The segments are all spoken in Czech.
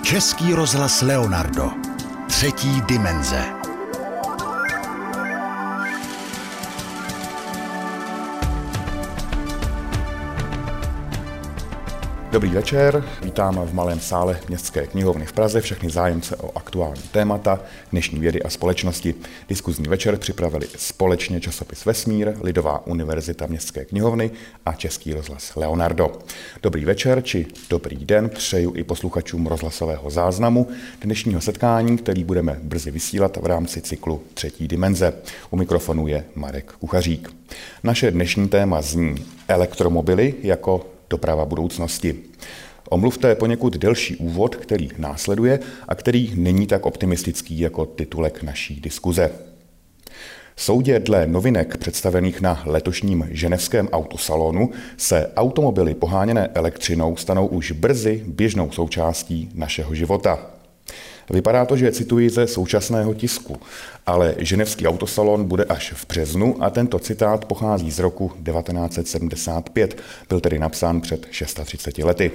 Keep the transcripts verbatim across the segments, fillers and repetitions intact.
Český rozhlas Leonardo. Třetí dimenze. Dobrý večer, vítám v malém sále Městské knihovny v Praze všechny zájemce o aktuální témata dnešní vědy a společnosti. Diskuzní večer připravili společně časopis Vesmír, Lidová univerzita Městské knihovny a Český rozhlas Leonardo. Dobrý večer či dobrý den přeju i posluchačům rozhlasového záznamu dnešního setkání, který budeme brzy vysílat v rámci cyklu Třetí dimenze. U mikrofonu je Marek Kuchařík. Naše dnešní téma zní elektromobily jako doprava budoucnosti. Omluvte poněkud delší úvod, který následuje a který není tak optimistický jako titulek naší diskuze. Soudě dle novinek představených na letošním ženevském autosalonu se automobily poháněné elektřinou stanou už brzy běžnou součástí našeho života. Vypadá to, že cituji ze současného tisku, ale ženevský autosalon bude až v březnu a tento citát pochází z roku devatenáct set sedmdesát pět, byl tedy napsán před třiceti šesti lety.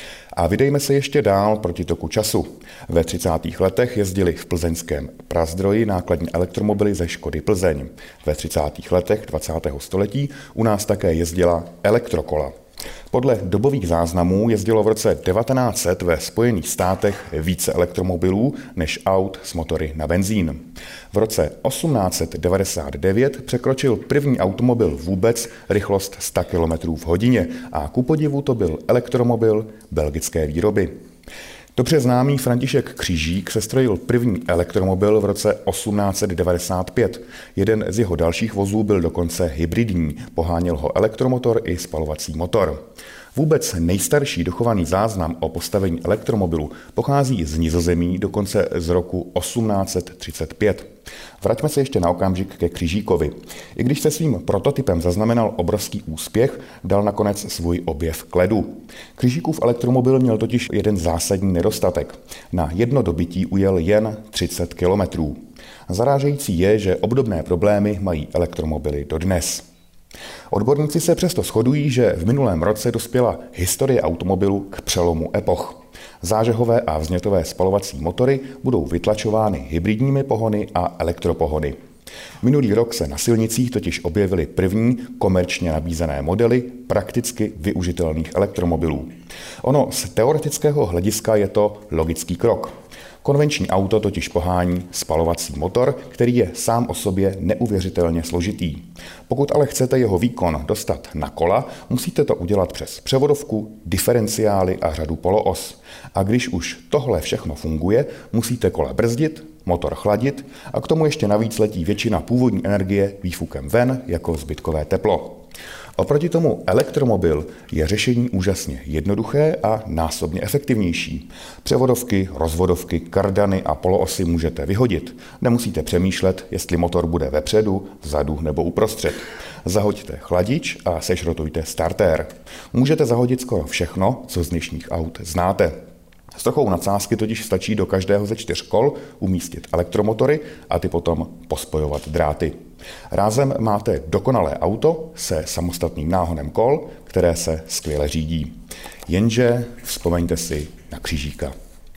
A vydejme se ještě dál proti toku času. Ve třicátých letech jezdili v plzeňském Prazdroji nákladní elektromobily ze Škody Plzeň. Ve třicátých letech dvacátého století u nás také jezdila elektrokola. Podle dobových záznamů jezdilo v roce devatenáct set ve Spojených státech více elektromobilů než aut s motory na benzín. V roce osmnáct set devadesát devět překročil první automobil vůbec rychlost sto kilometrů v hodině a ku podivu to byl elektromobil belgické výroby. Dobře známý František Křížík sestrojil první elektromobil v roce osmnáct set devadesát pět. Jeden z jeho dalších vozů byl dokonce hybridní, poháněl ho elektromotor i spalovací motor. Vůbec nejstarší dochovaný záznam o postavení elektromobilu pochází z Nizozemí dokonce z roku osmnáct set třicet pět. Vraťme se ještě na okamžik ke Křížíkovi. I když se svým prototypem zaznamenal obrovský úspěch, dal nakonec svůj objev k ledu. Křížíkův elektromobil měl totiž jeden zásadní nedostatek. Na jedno dobytí ujel jen třicet kilometrů. Zarážející je, že obdobné problémy mají elektromobily dodnes. Odborníci se přesto shodují, že v minulém roce dospěla historie automobilu k přelomu epoch. Zážehové a vznětové spalovací motory budou vytlačovány hybridními pohony a elektropohony. Minulý rok se na silnicích totiž objevily první komerčně nabízené modely prakticky využitelných elektromobilů. Ono z teoretického hlediska je to logický krok. Konvenční auto totiž pohání spalovací motor, který je sám o sobě neuvěřitelně složitý. Pokud ale chcete jeho výkon dostat na kola, musíte to udělat přes převodovku, diferenciály a řadu poloos. A když už tohle všechno funguje, musíte kola brzdit, motor chladit a k tomu ještě navíc letí většina původní energie výfukem ven jako zbytkové teplo. Oproti tomu elektromobil je řešení úžasně jednoduché a násobně efektivnější. Převodovky, rozvodovky, kardany a poloosy můžete vyhodit. Nemusíte přemýšlet, jestli motor bude vepředu, vzadu nebo uprostřed. Zahoďte chladič a sešrotujte startér. Můžete zahodit skoro všechno, co z dnešních aut znáte. S trochou nadsázky totiž stačí do každého ze čtyř kol umístit elektromotory a ty potom pospojovat dráty. Rázem máte dokonalé auto se samostatným náhonem kol, které se skvěle řídí. Jenže vzpomeňte si na Křížíka.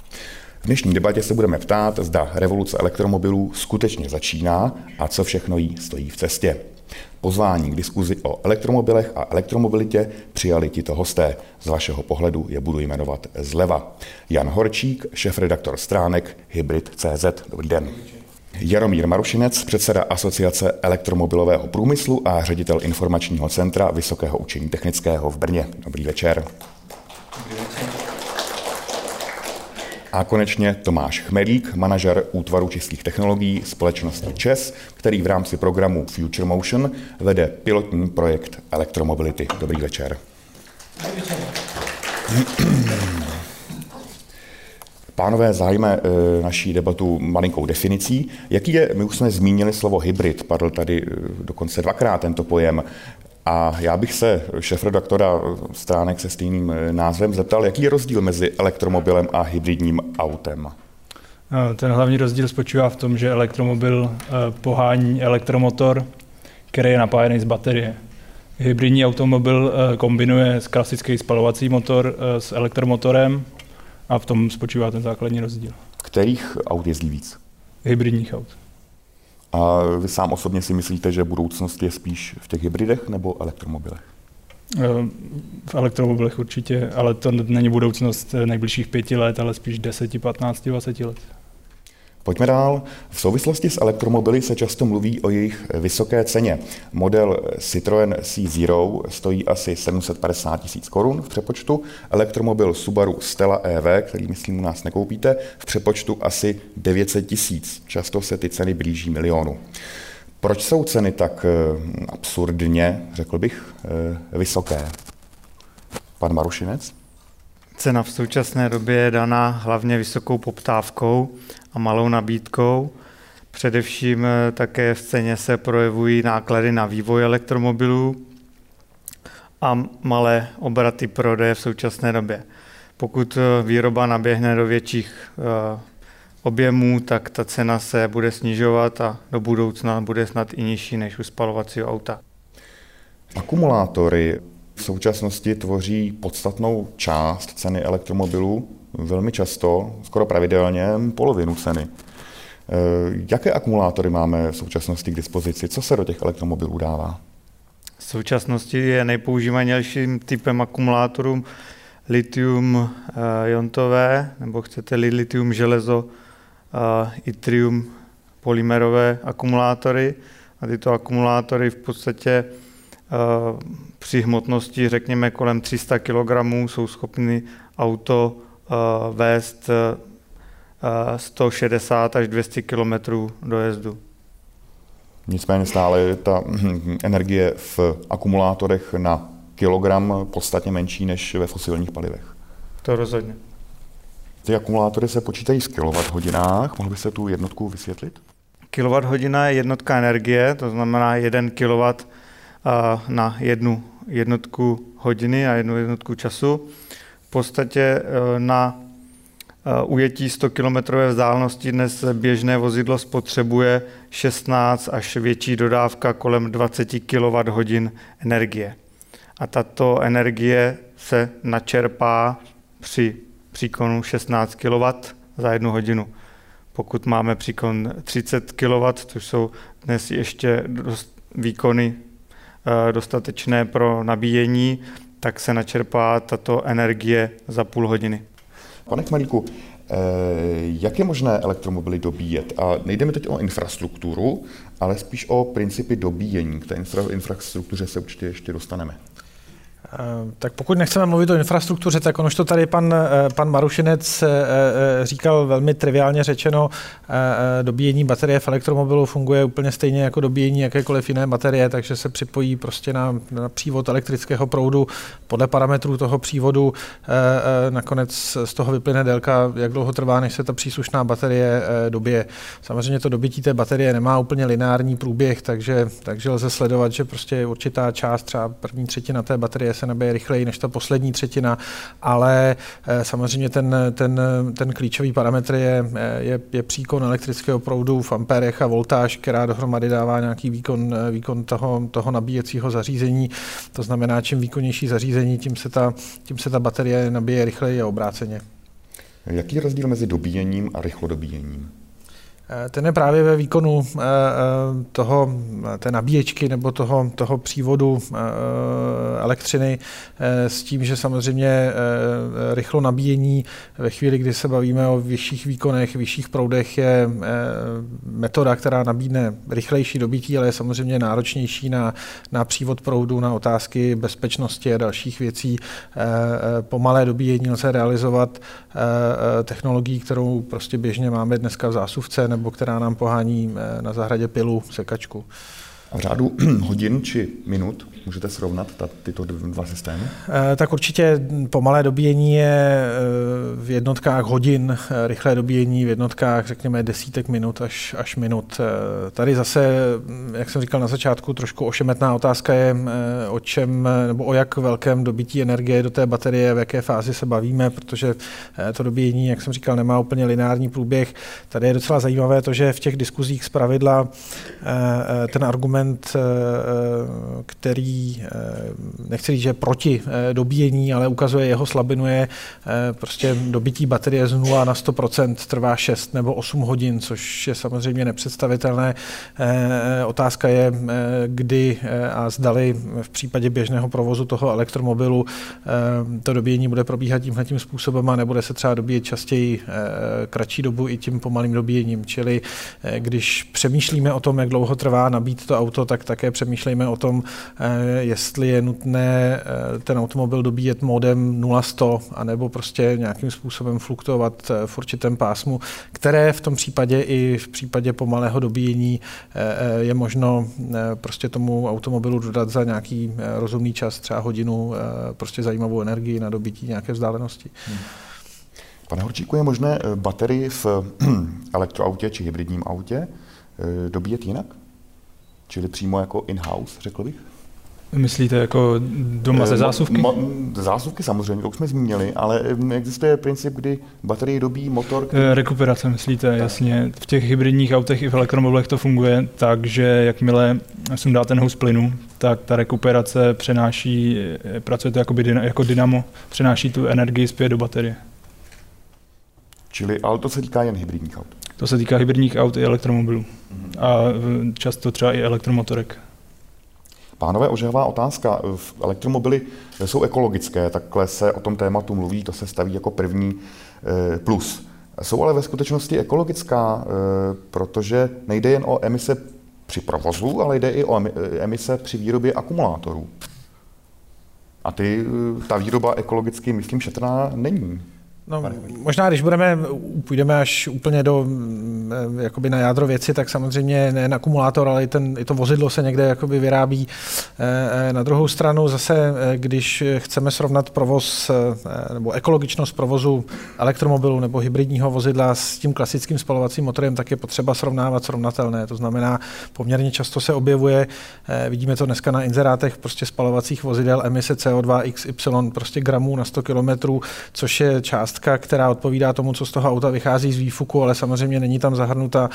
V dnešní debatě se budeme ptát, zda revoluce elektromobilů skutečně začíná a co všechno jí stojí v cestě. Pozvání k diskuzi o elektromobilech a elektromobilitě přijali tito hosté. Z vašeho pohledu je budu jmenovat zleva. Jan Horčík, šéfredaktor stránek Hybrid tečka cé zet. Dobrý den. Jaromír Marušinec, předseda Asociace elektromobilového průmyslu a ředitel informačního centra Vysokého učení technického v Brně. Dobrý večer. Dobrý večer. A konečně Tomáš Chmelík, manažer útvaru čistých technologií společnosti ČES, který v rámci programu Future Motion vede pilotní projekt elektromobility. Dobrý večer. Dobrý večer. Pánové, zahájíme e, naší debatu malinkou definicí. Jaký je, my už jsme zmínili slovo hybrid, padl tady e, dokonce dvakrát tento pojem. A já bych se šéfredaktora stránek se stejným názvem zeptal, jaký je rozdíl mezi elektromobilem a hybridním autem? Ten hlavní rozdíl spočívá v tom, že elektromobil pohání elektromotor, který je napájený z baterie. Hybridní automobil kombinuje klasický spalovací motor s elektromotorem A v tom spočívá ten základní rozdíl. Kterých aut jezdí víc? Hybridních aut. A vy sám osobně si myslíte, že budoucnost je spíš v těch hybridech nebo elektromobilech? V elektromobilech určitě, ale to není budoucnost nejbližších pěti let, ale spíš deset, patnáct, dvacet let. Pojďme dál. V souvislosti s elektromobily se často mluví o jejich vysoké ceně. Model Citroën C Zero stojí asi sedm set padesát tisíc korun v přepočtu. Elektromobil Subaru Stella E V, který myslím u nás nekoupíte, v přepočtu asi devět set tisíc. Často se ty ceny blíží milionu. Proč jsou ceny tak absurdně, řekl bych, vysoké? Pan Marušinec? Cena v současné době je daná hlavně vysokou poptávkou a malou nabídkou. Především také v ceně se projevují náklady na vývoj elektromobilů a malé obraty prodeje v současné době. Pokud výroba naběhne do větších objemů, tak ta cena se bude snižovat a do budoucna bude snad i nižší než u spalovacího auta. Akumulátory v současnosti tvoří podstatnou část ceny elektromobilů, velmi často, skoro pravidelně, polovinu ceny. Jaké akumulátory máme v současnosti k dispozici? Co se do těch elektromobilů dává? V současnosti je nejpoužívanějším typem akumulátorů litium iontové, nebo chcete-li litium železo, yttrium polymerové akumulátory. A tyto akumulátory v podstatě při hmotnosti, řekněme, kolem tři sta kilogramů jsou schopny auto vést sto šedesát až dvě stě kilometrů dojezdu. Nicméně stále je ta energie v akumulátorech na kilogram podstatně menší než ve fosilních palivech. To rozhodně. Ty akumulátory se počítají v kilowatthodinách. Mohl byste tu jednotku vysvětlit? Kilowatthodina je jednotka energie, to znamená jeden kilowatt na jednu jednotku hodiny a jednu jednotku času. V podstatě na ujetí sto kilometrové vzdálenosti dnes běžné vozidlo spotřebuje šestnáct až větší dodávka kolem dvacet kilowatthodin energie. A tato energie se načerpá při příkonu šestnáct kilowattů za jednu hodinu. Pokud máme příkon třicet kilowattů, což jsou dnes ještě dost výkony dostatečné pro nabíjení, tak se načerpá tato energie za půl hodiny. Pane Chmelíku, jak je možné elektromobily dobíjet? A nejde mi teď o infrastrukturu, ale spíš o principy dobíjení. K té infrastruktuře se určitě ještě dostaneme. Tak pokud nechceme mluvit o infrastruktuře, tak on už to tady pan, pan Marušinec říkal velmi triviálně řečeno, dobíjení baterie v elektromobilu funguje úplně stejně jako dobíjení jakékoliv jiné baterie, takže se připojí prostě na, na přívod elektrického proudu podle parametrů toho přívodu. Nakonec z toho vyplyne délka, jak dlouho trvá, než se ta příslušná baterie dobije. Samozřejmě to dobytí té baterie nemá úplně lineární průběh, takže, takže lze sledovat, že prostě určitá část, třeba první třetina té baterie se nabije rychleji než ta poslední třetina, ale samozřejmě ten, ten, ten klíčový parametr je, je, je příkon elektrického proudu v ampérech a voltáž, která dohromady dává nějaký výkon, výkon toho, toho nabíjecího zařízení. To znamená, čím výkonnější zařízení, tím se ta, tím se ta baterie nabije rychleji a obráceně. Jaký je rozdíl mezi dobíjením a rychlodobíjením? Ten je právě ve výkonu toho, té nabíječky nebo toho, toho přívodu elektřiny s tím, že samozřejmě rychlo nabíjení ve chvíli, kdy se bavíme o vyšších výkonech, vyšších proudech, je metoda, která nabídne rychlejší dobití, ale je samozřejmě náročnější na, na přívod proudu, na otázky bezpečnosti a dalších věcí. Pomalé dobíjení lze realizovat technologií, kterou prostě běžně máme dneska v zásuvce, nebo která nám pohání na zahradě pilu, sekačku. A v řádu hodin či minut můžete srovnat ta, tyto dva systémy? Tak určitě pomalé dobíjení je v jednotkách hodin, rychlé dobíjení v jednotkách, řekněme, desítek minut až, až minut. Tady zase, jak jsem říkal na začátku, trošku ošemetná otázka je, o čem nebo o jak velkém dobití energie do té baterie, v jaké fázi se bavíme, protože to dobíjení, jak jsem říkal, nemá úplně lineární průběh. Tady je docela zajímavé to, že v těch diskuzích zpravidla ten argument, který, nechci říct, že je proti dobíjení, ale ukazuje jeho slabinu, je prostě dobytí baterie z nula na sto procent trvá šest nebo osm hodin, což je samozřejmě nepředstavitelné. Otázka je, kdy a zdali v případě běžného provozu toho elektromobilu to dobíjení bude probíhat tímhletím způsobem a nebude se třeba dobíjet častěji kratší dobu i tím pomalým dobíjením. Čili když přemýšlíme o tom, jak dlouho trvá nabít to auto, tak také přemýšlejme o tom, jestli je nutné ten automobil dobíjet módem nula sto, anebo prostě nějakým způsobem fluktuovat v určitém pásmu, které v tom případě i v případě pomalého dobíjení je možno prostě tomu automobilu dodat za nějaký rozumný čas, třeba hodinu, prostě zajímavou energii na dobití nějaké vzdálenosti. Hmm. Pane Horčíku, je možné baterii v elektroautě či hybridním autě dobíjet jinak? Čili přímo jako in-house, řekl bych? Myslíte jako doma ze zásuvky? Ma, ma, zásuvky samozřejmě, to už jsme zmínili, ale existuje princip, kdy baterii dobíjí motor, který... Rekuperace, myslíte, tak. Jasně. V těch hybridních autech i v elektromobilech to funguje tak, že jakmile sundá ten hous plynu, tak ta rekuperace přenáší, pracuje to jako, by, jako dynamo, přenáší tu energii zpět do baterie. Čili, ale to se týká jen hybridních aut? To se týká hybridních aut i elektromobilů. Mm-hmm. A často třeba i elektromotorek. Pánové, ožehavá otázka. Elektromobily jsou ekologické, takhle se o tom tématu mluví, to se staví jako první plus. Jsou ale ve skutečnosti ekologická, protože nejde jen o emise při provozu, ale jde i o emise při výrobě akumulátorů. A ty, ta výroba ekologicky, myslím, šetrná není. No, možná, když budeme, půjdeme až úplně do, jakoby na jádro věci, tak samozřejmě nejen akumulátor, ale i, ten, i to vozidlo se někde jakoby vyrábí. Na druhou stranu zase, když chceme srovnat provoz nebo ekologičnost provozu elektromobilu nebo hybridního vozidla s tím klasickým spalovacím motorem, tak je potřeba srovnávat srovnatelné. To znamená, poměrně často se objevuje, vidíme to dneska na inzerátech prostě spalovacích vozidel, emise C O dva X Y prostě gramů na sto kilometrů, což je část, která odpovídá tomu, co z toho auta vychází z výfuku, ale samozřejmě není tam zahrnuta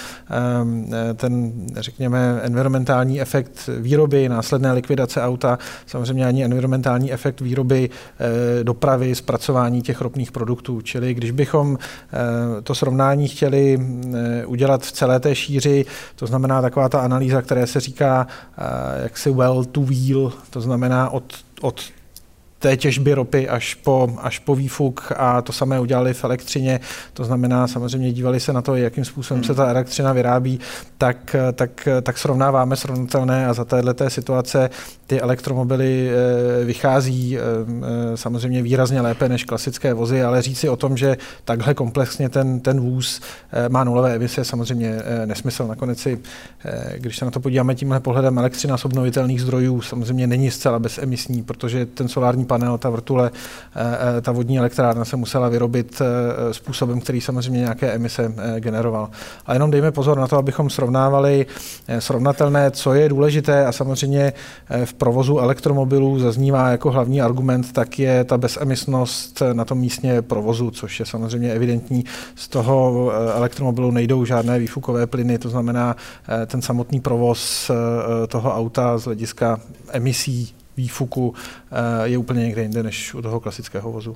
ten, řekněme, environmentální efekt výroby, následné likvidace auta, samozřejmě ani environmentální efekt výroby, dopravy, zpracování těch ropných produktů. Čili když bychom to srovnání chtěli udělat v celé té šíři, to znamená taková ta analýza, které se říká jaksi well to wheel, to znamená od, od té těžby ropy až po, až po výfuk a to samé udělali v elektřině, to znamená samozřejmě dívali se na to, jakým způsobem se ta elektřina vyrábí, tak, tak, tak srovnáváme srovnatelné a za téhleté situace ty elektromobily vychází samozřejmě výrazně lépe než klasické vozy, ale říci o tom, že takhle komplexně ten, ten vůz má nulové emise, samozřejmě nesmysl. Nakonec si, když se na to podíváme tímhle pohledem, elektřina z obnovitelných zdrojů samozřejmě není zcela bezemisní, protože ten solární panel, ta vrtule, ta vodní elektrárna se musela vyrobit způsobem, který samozřejmě nějaké emise generoval. A jenom dejme pozor na to, abychom srovnávali srovnatelné, co je důležité a samozřejmě v provozu elektromobilů zaznívá jako hlavní argument, tak je ta bezemisnost na tom místě provozu, což je samozřejmě evidentní. Z toho elektromobilu nejdou žádné výfukové plyny, to znamená ten samotný provoz toho auta z hlediska emisí výfuku je úplně někde jinde než u toho klasického vozu.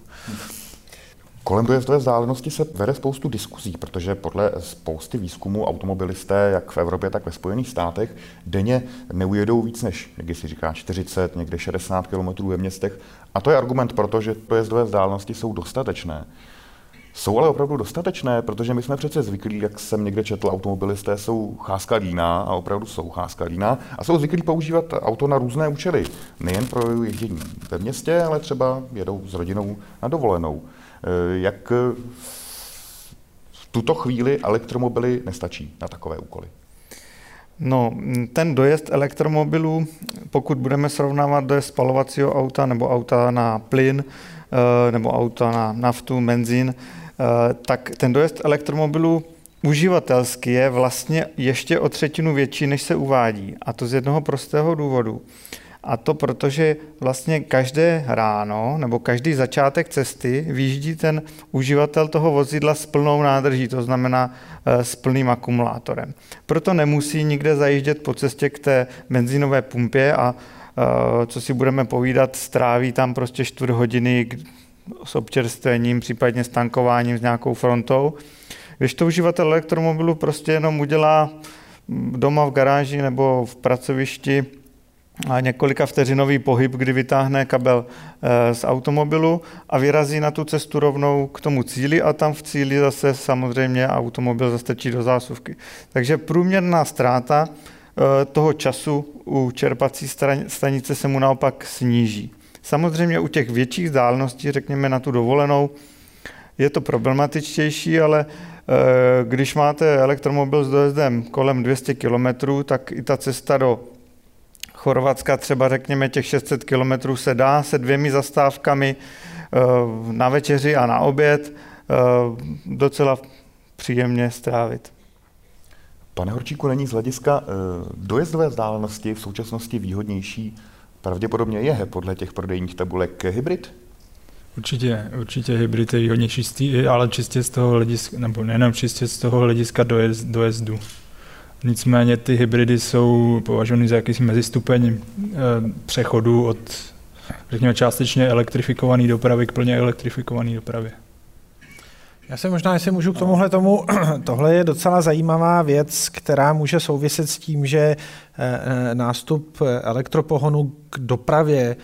Kolem dojezdové vzdálenosti se vede spoustu diskuzí, protože podle spousty výzkumů automobilisté, jak v Evropě, tak ve Spojených státech, denně neujedou víc než, jak si říká, čtyřicet, někde šedesát kilometrů ve městech. A to je argument proto, že dojezdové vzdálenosti jsou dostatečné. Jsou ale opravdu dostatečné, protože my jsme přece zvyklí, jak jsem někde četl, automobilisté jsou cháska líná a opravdu jsou cháska líná a jsou zvyklí používat auto na různé účely. Nejen pro ježdění ve městě, ale třeba jedou s rodinou na dovolenou. Jak v tuto chvíli elektromobily nestačí na takové úkoly? No, ten dojezd elektromobilů, pokud budeme srovnávat dojezd spalovacího auta nebo auta na plyn nebo auta na naftu, benzín, tak ten dojezd elektromobilů uživatelsky je vlastně ještě o třetinu větší, než se uvádí. A to z jednoho prostého důvodu. A to protože vlastně každé ráno nebo každý začátek cesty vyjíždí ten uživatel toho vozidla s plnou nádrží, to znamená s plným akumulátorem. Proto nemusí nikde zajíždět po cestě k té benzínové pumpě a co si budeme povídat, stráví tam prostě čtvrt hodiny s občerstvením, případně s tankováním, s nějakou frontou. Když to uživatel elektromobilu prostě jenom udělá doma v garáži nebo v pracovišti a několika vteřinový pohyb, kdy vytáhne kabel z automobilu a vyrazí na tu cestu rovnou k tomu cíli a tam v cíli zase samozřejmě automobil zastrčí do zásuvky. Takže průměrná ztráta toho času u čerpací stanice se mu naopak sníží. Samozřejmě u těch větších vzdáleností, řekněme na tu dovolenou, je to problematičtější, ale když máte elektromobil s dojezdem kolem dvě stě kilometrů, tak i ta cesta do Chorvatska, třeba řekněme těch šest set kilometrů, se dá se dvěmi zastávkami na večeři a na oběd docela příjemně strávit. Pane Horčíku, není z hlediska dojezdové vzdálenosti v současnosti výhodnější? Pravděpodobně je podle těch prodejních tabulek hybrid? Určitě, určitě hybrid je výhodnější, ale čistě z toho hlediska, nebo nejenom čistě z toho hlediska dojezd, dojezdu. Nicméně ty hybridy jsou považovány za jakýsi mezistupeň přechodu od, řekněme, částečně elektrifikované dopravy k plně elektrifikované dopravě. Já se možná, jestli můžu k tomuhle tomu, tohle je docela zajímavá věc, která může souviset s tím, že nástup elektropohonu k dopravě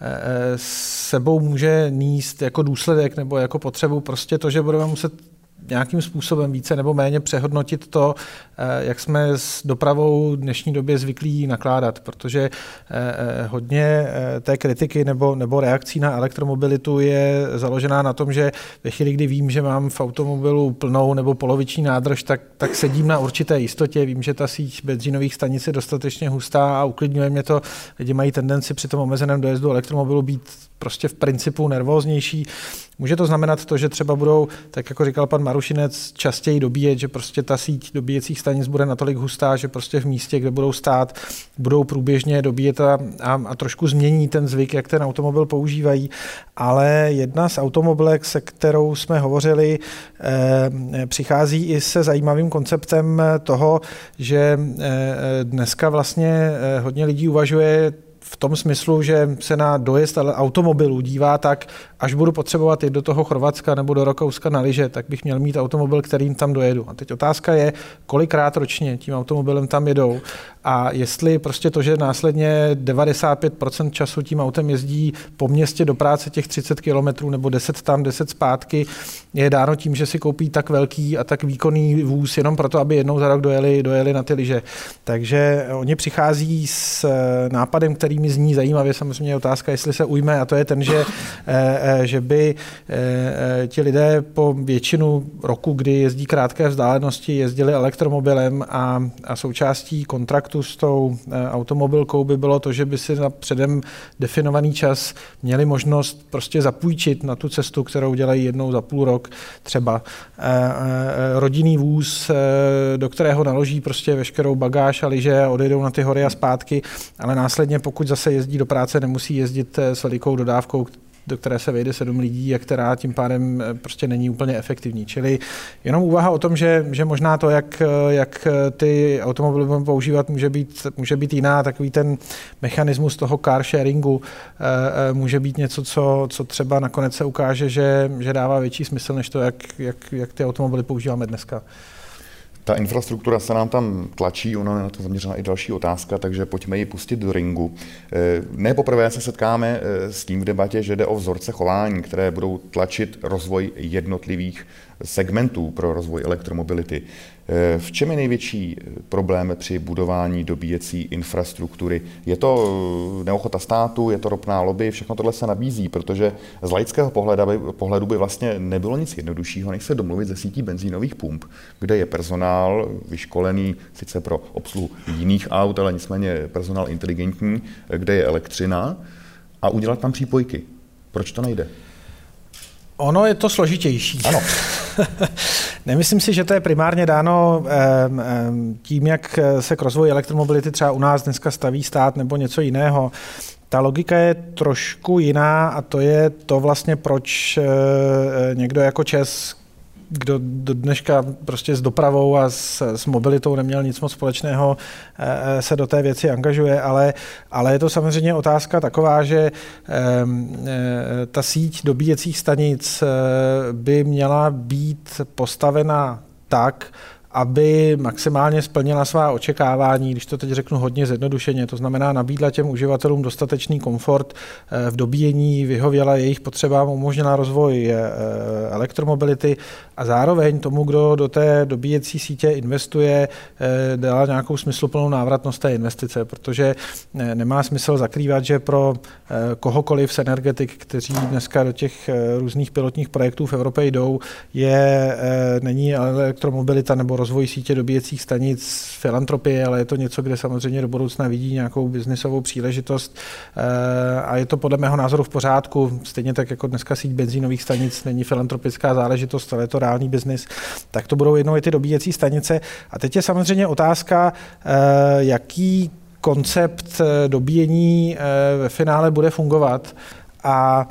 s sebou může nést jako důsledek nebo jako potřebu prostě to, že budeme muset nějakým způsobem více nebo méně přehodnotit to, jak jsme s dopravou v dnešní době zvyklí nakládat, protože hodně té kritiky nebo, nebo reakcí na elektromobilitu je založená na tom, že ve chvíli, kdy vím, že mám v automobilu plnou nebo poloviční nádrž, tak, tak sedím na určité jistotě, vím, že ta síť benzínových stanic je dostatečně hustá a uklidňuje mě to. Lidi mají tendenci při tom omezeném dojezdu elektromobilu být prostě v principu nervóznější. Může to znamenat to, že třeba budou, tak jako říkal pan Marušinec, častěji dobíjet, že prostě ta síť dobíjecích stanic bude natolik hustá, že prostě v místě, kde budou stát, budou průběžně dobíjet a, a, a trošku změní ten zvyk, jak ten automobil používají. Ale jedna z automobilek, se kterou jsme hovořili, eh, přichází i se zajímavým konceptem toho, že eh, dneska vlastně eh, hodně lidí uvažuje v tom smyslu, že se na dojezd automobilu dívá tak, až budu potřebovat jít do toho Chorvatska nebo do Rakouska na lyže, tak bych měl mít automobil, kterým tam dojedu. A teď otázka je, kolikrát ročně tím automobilem tam jedou a jestli prostě to, že následně devadesát pět procent času tím autem jezdí po městě do práce těch třicet kilometrů nebo deset tam, deset zpátky, je dáno tím, že si koupí tak velký a tak výkonný vůz jenom proto, aby jednou za rok dojeli, dojeli na ty lyže. Takže oni přichází s nápadem, který mi zní zajímavě, samozřejmě je otázka, jestli se ujme, a to je ten, že, že by ti lidé po většinu roku, kdy jezdí krátké vzdálenosti, jezdili elektromobilem a, a součástí kontraktu s tou automobilkou by bylo to, že by si na předem definovaný čas měli možnost prostě zapůjčit na tu cestu, kterou dělají jednou za půl rok třeba rodinný vůz, do kterého naloží prostě veškerou bagáž a lyže a odejdou na ty hory a zpátky, ale následně pokud zase jezdí do práce, nemusí jezdit s velikou dodávkou, do které se vejde sedm lidí a která tím pádem prostě není úplně efektivní. Čili jenom úvaha o tom, že, že možná to, jak, jak ty automobily budeme používat, může být, může být jiná, takový ten mechanismus toho car sharingu může být něco, co, co třeba nakonec se ukáže, že, že dává větší smysl, než to, jak, jak, jak ty automobily používáme dneska. Ta infrastruktura se nám tam tlačí, ona je na to zaměřená i další otázka, takže pojďme ji pustit do ringu. Ne poprvé se setkáme s tím v debatě, že jde o vzorce chování, které budou tlačit rozvoj jednotlivých segmentů pro rozvoj elektromobility. V čem je největší problém při budování dobíjecí infrastruktury? Je to neochota státu, je to ropná lobby, všechno tohle se nabízí, protože z laického pohledu, pohledu by vlastně nebylo nic jednoduššího, než se domluvit ze sítí benzínových pump, kde je personál vyškolený sice pro obsluhu jiných aut, ale nicméně personál inteligentní, kde je elektřina, a udělat tam přípojky. Proč to nejde? Ono je to složitější. Ano. Nemyslím si, že to je primárně dáno tím, jak se k rozvoji elektromobility třeba u nás dneska staví stát nebo něco jiného. Ta logika je trošku jiná a to je to vlastně, proč někdo jako ČEZ kdo do dneška prostě s dopravou a s, s mobilitou neměl nic moc společného, se do té věci angažuje, ale, ale je to samozřejmě otázka taková, že ta síť dobíjecích stanic by měla být postavena tak, aby maximálně splnila svá očekávání, když to teď řeknu hodně zjednodušeně, to znamená nabídla těm uživatelům dostatečný komfort v dobíjení, vyhověla jejich potřebám, umožnila rozvoj elektromobility a zároveň tomu, kdo do té dobíjecí sítě investuje, dala nějakou smysluplnou návratnost té investice, protože nemá smysl zakrývat, že pro kohokoliv z energetik, kteří dneska do těch různých pilotních projektů v Evropě jdou, je, není elektromobilita nebo rozvoj sítě dobíjecích stanic filantropie, ale je to něco, kde samozřejmě do budoucna vidí nějakou biznisovou příležitost a je to podle mého názoru v pořádku. Stejně tak jako dneska síť benzínových stanic není filantropická záležitost, ale je to reálný biznis, tak to budou jednou i ty dobíjecí stanice. A teď je samozřejmě otázka, jaký koncept dobíjení ve finále bude fungovat a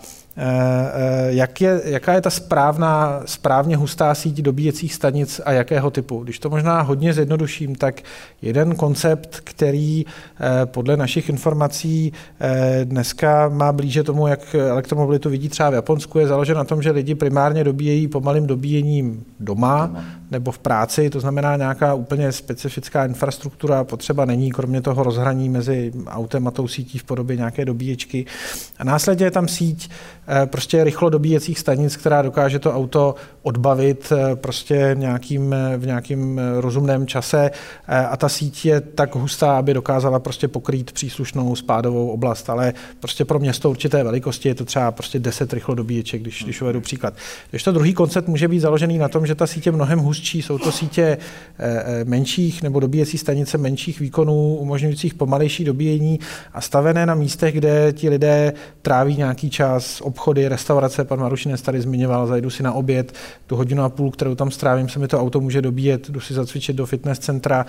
Jak je, jaká je ta správná, správně hustá síť dobíjecích stanic a jakého typu. Když to možná hodně zjednoduším, tak jeden koncept, který podle našich informací dneska má blíže tomu, jak elektromobilitu vidí třeba v Japonsku, je založen na tom, že lidi primárně dobíjejí pomalým dobíjením doma nebo v práci, to znamená nějaká úplně specifická infrastruktura potřeba není, kromě toho rozhraní mezi autem a tou sítí v podobě nějaké dobíječky. A následně je tam síť prostě rychlo dobíjecích stanic, která dokáže to auto odbavit prostě nějakým, v nějakým rozumném čase a ta síť je tak hustá, aby dokázala prostě pokrýt příslušnou spádovou oblast, ale prostě pro město určité velikosti je to třeba prostě deset rychlo dobíječek, když, když uvedu příklad. Když to druhý koncept může být založený na tom, že ta sítě je mnohem hustší, jsou to sítě menších nebo dobíjecí stanice menších výkonů, umožňujících pomalejší dobíjení a stavené na místech, kde ti lidé tráví nějaký čas, obchody, restaurace, pan Marušinec tady zmiňoval, zajdu si na oběd, tu hodinu a půl, kterou tam strávím, se mi to auto může dobíjet, jdu si zacvičit do fitness centra.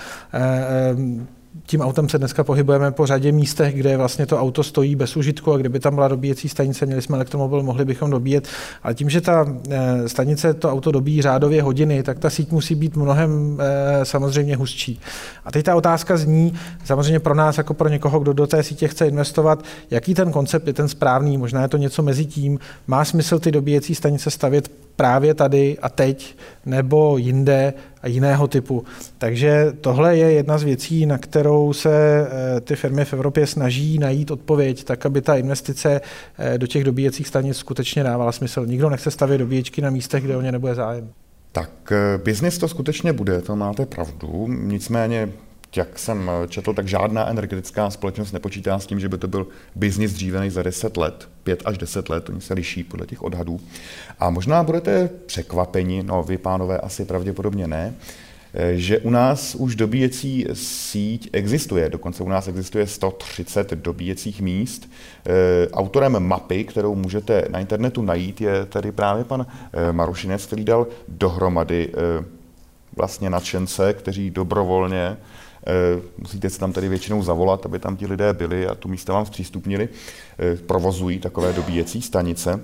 Tím autem se dneska pohybujeme po řadě místech, kde vlastně to auto stojí bez užitku a kdyby tam byla dobíjecí stanice, měli jsme elektromobil, mohli bychom dobíjet. Ale tím, že ta stanice to auto dobíjí řádově hodiny, tak ta síť musí být mnohem samozřejmě hustší. A teď ta otázka zní, samozřejmě pro nás, jako pro někoho, kdo do té sítě chce investovat, jaký ten koncept je ten správný, možná je to něco mezi tím, má smysl ty dobíjecí stanice stavět právě tady a teď, nebo jinde a jiného typu. Takže tohle je jedna z věcí, na kterou se ty firmy v Evropě snaží najít odpověď, tak aby ta investice do těch dobíjecích stanic skutečně dávala smysl. Nikdo nechce stavět dobíječky na místech, kde o ně nebude zájem. Tak biznis to skutečně bude, to máte pravdu, nicméně jak jsem četl, tak žádná energetická společnost nepočítá s tím, že by to byl biznis dříve než za deset let, pět až deset let, oni se liší podle těch odhadů. A možná budete překvapeni, no vy pánové asi pravděpodobně ne, že u nás už dobíjecí síť existuje, dokonce u nás existuje sto třicet dobíjecích míst. Autorem mapy, kterou můžete na internetu najít, je tedy právě pan Marušinec, který dal dohromady vlastně nadšence, kteří dobrovolně, musíte se tam tedy většinou zavolat, aby tam ti lidé byli a tu místa vám zpřístupnili, provozují takové dobíjecí stanice.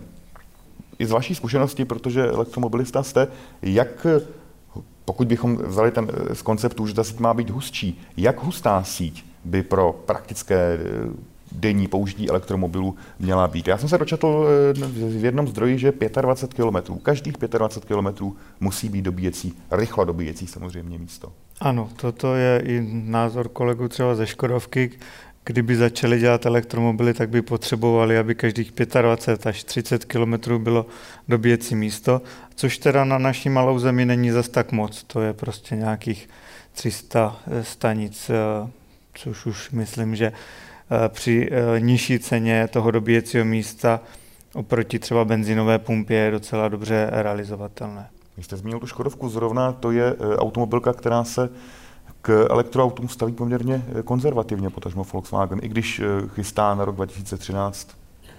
I z vaší zkušenosti, protože elektromobilista jste, jak, pokud bychom vzali ten z konceptu, že ta síť má být hustší, jak hustá síť by pro praktické denní použití elektromobilů měla být? Já jsem se dočetl v jednom zdroji, že dvacet pět kilometrů, každých dvacet pět kilometrů musí být dobíjecí, rychlo dobíjecí samozřejmě místo. Ano, toto je i názor kolegů třeba ze Škodovky. Kdyby začali dělat elektromobily, tak by potřebovali, aby každých dvacet pět až třicet kilometrů bylo dobíjecí místo, což teda na naší malou zemi není zas tak moc. To je prostě nějakých tři sta stanic, což už myslím, že při nižší ceně toho dobíjecího místa oproti třeba benzínové pumpě je docela dobře realizovatelné. Vy jste zmínil tu Škodovku, zrovna to je automobilka, která se k elektroautům staví poměrně konzervativně, potažmo Volkswagen, i když chystá na rok dva tisíce třináct.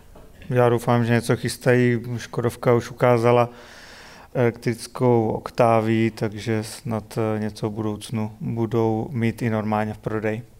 Já doufám, že něco chystají. Škodovka už ukázala elektrickou Octavii, takže snad něco v budoucnu budou mít i normálně v prodeji.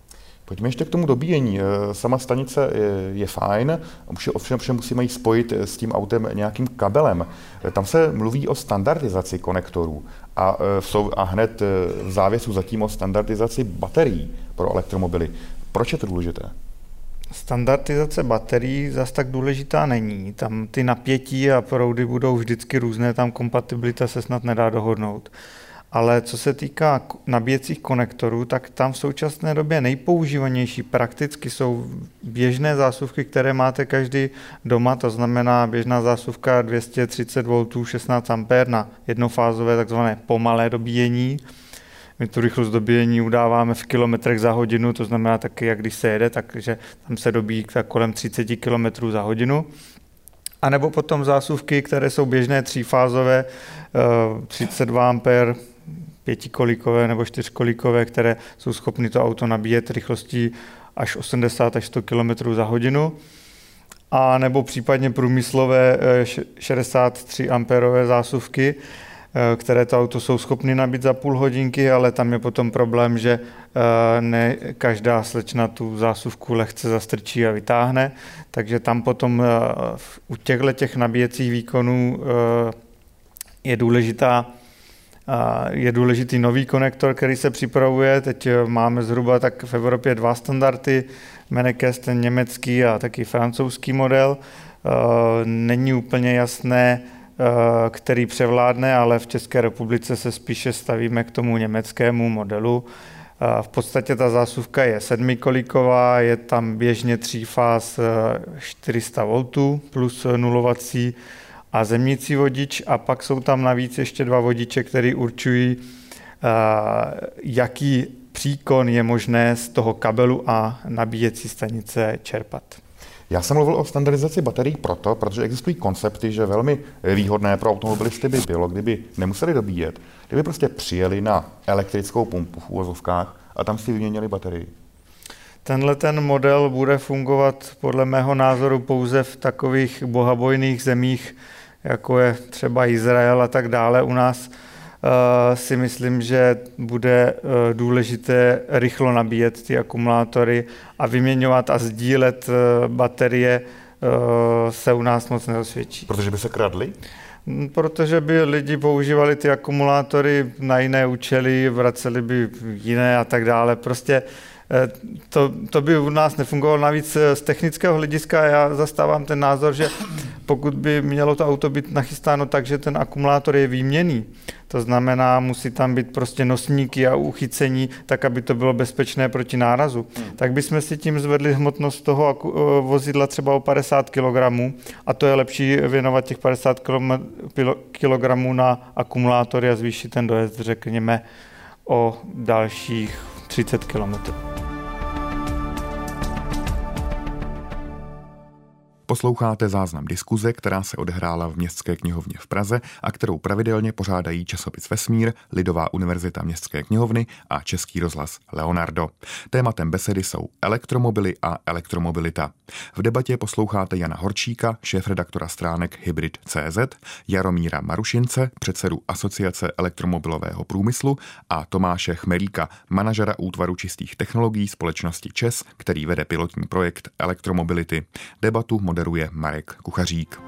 Pojďme ještě k tomu dobíjení. Sama stanice je fajn, ovšem, ovšem musíme ji spojit s tím autem nějakým kabelem. Tam se mluví o standardizaci konektorů a, a hned v závěsu zatím o standardizaci baterií pro elektromobily. Proč je to důležité? Standardizace baterií zas tak důležitá není. Tam ty napětí a proudy budou vždycky různé, tam kompatibilita se snad nedá dohodnout. Ale co se týká nabíjecích konektorů, tak tam v současné době nejpoužívanější prakticky jsou běžné zásuvky, které máte každý doma, to znamená běžná zásuvka dvě stě třicet voltů, šestnáct ampér na jednofázové takzvané pomalé dobíjení. My tu rychlost dobíjení udáváme v kilometrech za hodinu, to znamená taky, jak když se jede, takže tam se dobíjí kolem třicet kilometrů za hodinu. A nebo potom zásuvky, které jsou běžné třífázové, třicet dva ampér, pětikolikové nebo čtyřkolikové, které jsou schopny to auto nabíjet rychlostí až osmdesát až sto kilometrů za hodinu. A nebo případně průmyslové šedesát tři ampérové zásuvky, které to auto jsou schopny nabít za půl hodinky, ale tam je potom problém, že ne každá slečna tu zásuvku lehce zastrčí a vytáhne, takže tam potom u těchto těch nabíjecích výkonů je důležitá je důležitý nový konektor, který se připravuje. Teď máme zhruba tak v Evropě dva standardy, Mennekes, ten německý a taky francouzský model. Není úplně jasné, který převládne, ale v České republice se spíše stavíme k tomu německému modelu. V podstatě ta zásuvka je sedmikoliková, je tam běžně třífáz čtyři sta voltů plus nulovací a zemnící vodič a pak jsou tam navíc ještě dva vodiče, které určují, jaký příkon je možné z toho kabelu a nabíjecí stanice čerpat. Já jsem mluvil o standardizaci baterií proto, protože existují koncepty, že velmi výhodné pro automobilisty by bylo, kdyby nemuseli dobíjet, kdyby prostě přijeli na elektrickou pumpu v uvozovkách a tam si vyměnili baterii. Tenhle ten model bude fungovat podle mého názoru pouze v takových bohabojných zemích, jako je třeba Izrael a tak dále. U nás uh, si myslím, že bude uh, důležité rychlo nabíjet ty akumulátory a vyměňovat a sdílet uh, baterie uh, se u nás moc neosvědčí. Protože by se kradly? Protože by lidi používali ty akumulátory na jiné účely, vraceli by jiné a tak dále. Prostě To, to by u nás nefungovalo. Navíc z technického hlediska já zastávám ten názor, že pokud by mělo to auto být nachystáno tak, že ten akumulátor je výměnný, to znamená, musí tam být prostě nosníky a uchycení, tak aby to bylo bezpečné proti nárazu, hmm. tak bychom si tím zvedli hmotnost toho vozidla třeba o padesát kilogramů a to je lepší věnovat těch padesát kilogramů na akumulátory a zvýšit ten dojezd, řekněme, o dalších třicet kilometrů. Posloucháte záznam diskuze, která se odehrála v Městské knihovně v Praze a kterou pravidelně pořádají časopis Vesmír, Lidová univerzita Městské knihovny a Český rozhlas Leonardo. Tématem besedy jsou elektromobily a elektromobilita. V debatě posloucháte Jana Horčíka, šéfredaktora stránek Hybrid tečka cé zet, Jaromíra Marušince, předsedu Asociace elektromobilového průmyslu a Tomáše Chmelíka, manažera útvaru čistých technologií společnosti ČES, který vede pilotní projekt elektromobility. Debatu moderuje Marek Kuchařík.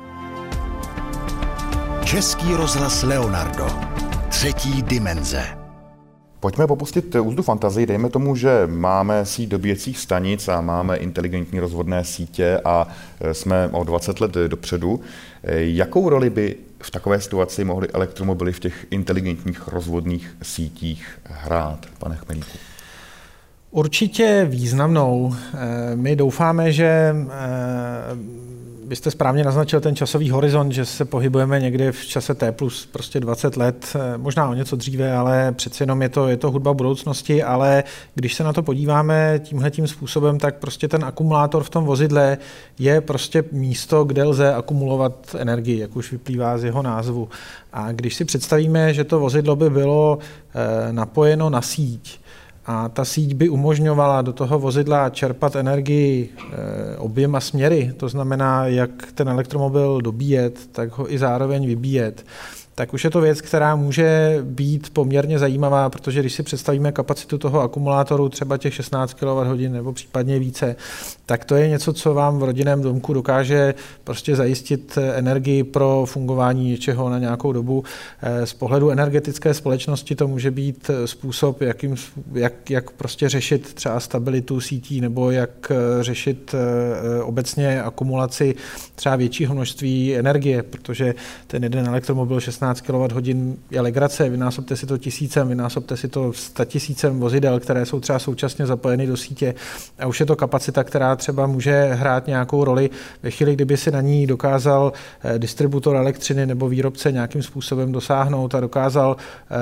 Český rozhlas Leonardo. Třetí dimenze. Pojďme popustit úzdu fantazii. Dejme tomu, že máme síť dobíjecích stanic a máme inteligentní rozvodné sítě a jsme o dvacet let dopředu. Jakou roli by v takové situaci mohly elektromobily v těch inteligentních rozvodných sítích hrát, pane Chmelíku? Určitě významnou. My doufáme, že byste správně naznačil ten časový horizont, že se pohybujeme někde v čase T plus prostě dvacet let, možná o něco dříve, ale přeci jenom je to, je to hudba budoucnosti, ale když se na to podíváme tímhletím způsobem, tak prostě ten akumulátor v tom vozidle je prostě místo, kde lze akumulovat energii, jak už vyplývá z jeho názvu. A když si představíme, že to vozidlo by bylo napojeno na síť, a ta síť by umožňovala do toho vozidla čerpat energii oběma směry, to znamená, jak ten elektromobil dobíjet, tak ho i zároveň vybíjet, tak už je to věc, která může být poměrně zajímavá, protože když si představíme kapacitu toho akumulátoru, třeba těch šestnáct kilowatthodin nebo případně více, tak to je něco, co vám v rodinném domku dokáže prostě zajistit energii pro fungování něčeho na nějakou dobu. Z pohledu energetické společnosti to může být způsob, jakým, jak, jak prostě řešit třeba stabilitu sítí nebo jak řešit obecně akumulaci třeba většího množství energie, protože ten jeden elektromobil šestnáct kilowatthodin je legrace, vynásobte si to tisícem, vynásobte si to statisícem vozidel, které jsou třeba současně zapojeny do sítě a už je to kapacita, která třeba může hrát nějakou roli ve chvíli, kdyby si na ní dokázal distributor elektřiny nebo výrobce nějakým způsobem dosáhnout a dokázal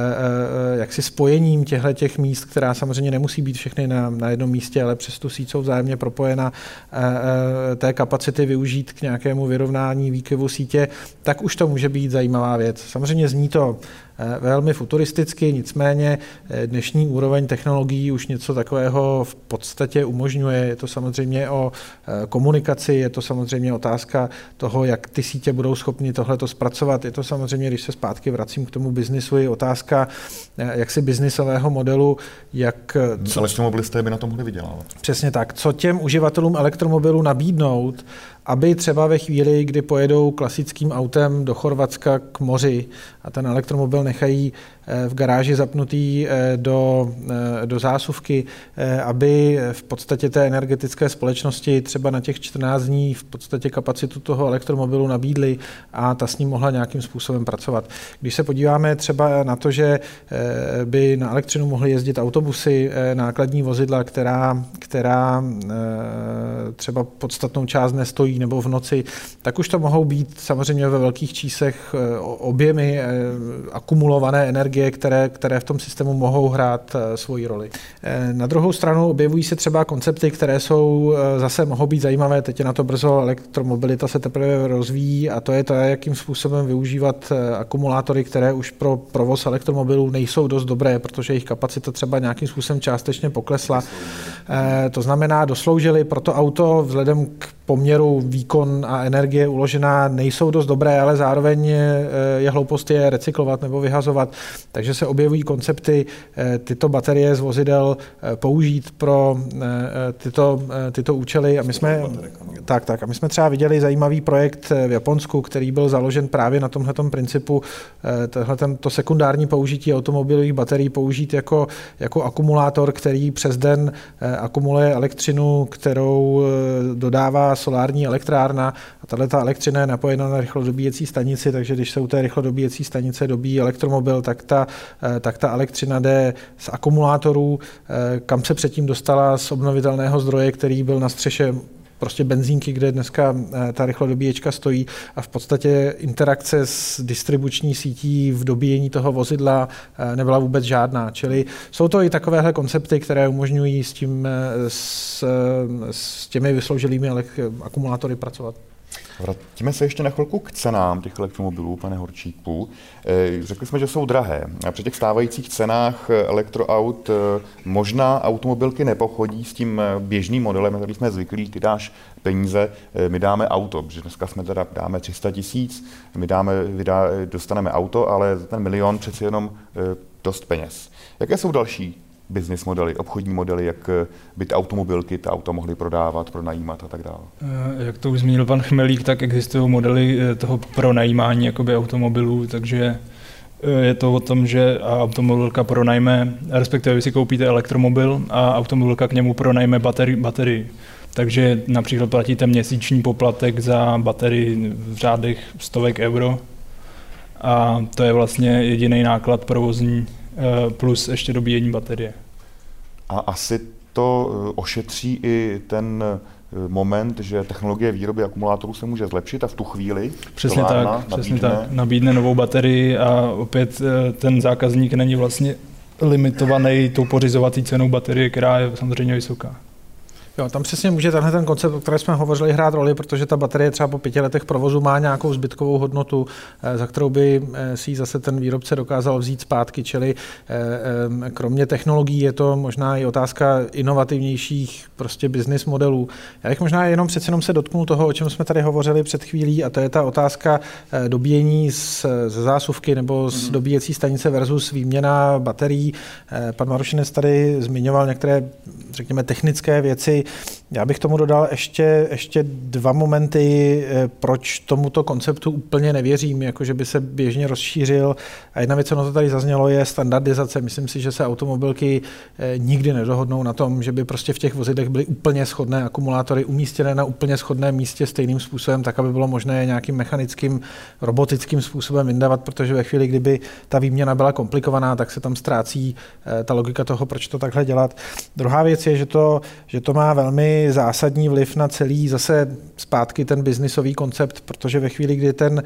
jaksi spojením těchto těch míst, která samozřejmě nemusí být všechny na, na jednom místě, ale přes tu síť jsou vzájemně propojena, té kapacity využít k nějakému vyrovnání výkyvu sítě, tak už to může být zajímavá věc. Samozřejmě zní to velmi futuristicky, nicméně dnešní úroveň technologií už něco takového v podstatě umožňuje. Je to samozřejmě o komunikaci, je to samozřejmě otázka toho, jak ty sítě budou schopni tohleto zpracovat. Je to samozřejmě, když se zpátky vracím k tomu biznisu, je otázka jaksi biznisového modelu, jak... Co... Elektromobilisté by na to mohli vydělávat. Přesně tak. Co těm uživatelům elektromobilu nabídnout, aby třeba ve chvíli, kdy pojedou klasickým autem do Chorvatska k moři a ten elektromobil nechají v garáži zapnutý do, do zásuvky, aby v podstatě té energetické společnosti třeba na těch čtrnáct dní v podstatě kapacitu toho elektromobilu nabídli a ta s ním mohla nějakým způsobem pracovat. Když se podíváme třeba na to, že by na elektřinu mohly jezdit autobusy, nákladní vozidla, která, která třeba podstatnou část nestojí nebo v noci, tak už to mohou být samozřejmě ve velkých číslech objemy akumulované energie, Které, které v tom systému mohou hrát svoji roli. Na druhou stranu objevují se třeba koncepty, které jsou zase mohou být zajímavé, teď je na to brzo, elektromobilita se teprve rozvíjí a to je to, jakým způsobem využívat akumulátory, které už pro provoz elektromobilů nejsou dost dobré, protože jejich kapacita třeba nějakým způsobem částečně poklesla. To znamená, dosloužily pro to auto vzhledem k poměru výkon a energie uložená nejsou dost dobré, ale zároveň je hloupost je recyklovat nebo vyhazovat. Takže se objevují koncepty tyto baterie z vozidel použít pro tyto, tyto účely. A my jsme, tak, tak, a my jsme třeba viděli zajímavý projekt v Japonsku, který byl založen právě na tomhletom principu to sekundární použití automobilových baterií použít jako, jako akumulátor, který přes den akumuluje elektřinu, kterou dodává solární elektrárna a tato elektřina je napojena na rychlodobíjecí stanici, takže když se u té rychlodobíjecí stanice dobíjí elektromobil, tak ta, tak ta elektřina jde z akumulátorů, kam se předtím dostala z obnovitelného zdroje, který byl na střeše prostě benzínky, kde dneska ta rychlodobíječka stojí a v podstatě interakce s distribuční sítí v dobíjení toho vozidla nebyla vůbec žádná. Čili jsou to i takovéhle koncepty, které umožňují s, tím, s, s těmi vysloužilými akumulátory pracovat. Vrátíme se ještě na chvilku k cenám těch elektromobilů, pane Horčíku. Řekli jsme, že jsou drahé. A při těch stávajících cenách elektroaut možná automobilky nepochodí s tím běžným modelem, na který jsme zvyklí, ty dáš peníze, my dáme auto, protože dneska jsme teda dáme tři sta tisíc, my dáme, vydá, dostaneme auto, ale za ten milion přeci jenom dost peněz. Jaké jsou další business modely, obchodní modely, jak by ty automobilky, ta auta mohly prodávat, pronajímat a tak dále? Jak to už zmínil pan Chmelík, tak existují modely toho pronajímání jakoby automobilů, takže je to o tom, že automobilka pronajme, respektive vy si koupíte elektromobil a automobilka k němu pronajme baterii. baterii. Takže například platíte měsíční poplatek za baterii v řádech stovek euro a to je vlastně jediný náklad provozní plus ještě dobíjení baterie. A asi to ošetří i ten moment, že technologie výroby akumulátorů se může zlepšit a v tu chvíli přesně tak, nabídne... přesně tak, nabídne novou baterii a opět ten zákazník není vlastně limitovaný tou pořizovací cenou baterie, která je samozřejmě vysoká. Jo, tam přesně může tenhle ten koncept, o kterém jsme hovořili, hrát roli, protože ta baterie třeba po pěti letech provozu má nějakou zbytkovou hodnotu, za kterou by si ji zase ten výrobce dokázal vzít zpátky. Čili kromě technologií je to možná i otázka inovativnějších prostě business modelů. Já bych možná jenom přece jenom se dotknul toho, o čem jsme tady hovořili před chvílí, a to je ta otázka dobíjení z, ze zásuvky nebo z dobíjecí stanice versus výměna baterií. Pan Marušinec tady zmiňoval některé, řekněme, technické věci. Já bych tomu dodal ještě, ještě dva momenty, proč tomuto konceptu úplně nevěřím, jakože by se běžně rozšířil. A jedna věc, co to tady zaznělo, je standardizace. Myslím si, že se automobilky nikdy nedohodnou na tom, že by prostě v těch vozidlech byly úplně shodné akumulátory umístěné na úplně shodném místě stejným způsobem, tak aby bylo možné nějakým mechanickým, robotickým způsobem vyndávat, protože ve chvíli, kdyby ta výměna byla komplikovaná, tak se tam ztrácí ta logika toho, proč to takhle dělat. Druhá věc je, že to, že to má velmi zásadní vliv na celý zase zpátky ten biznisový koncept, protože ve chvíli, kdy ten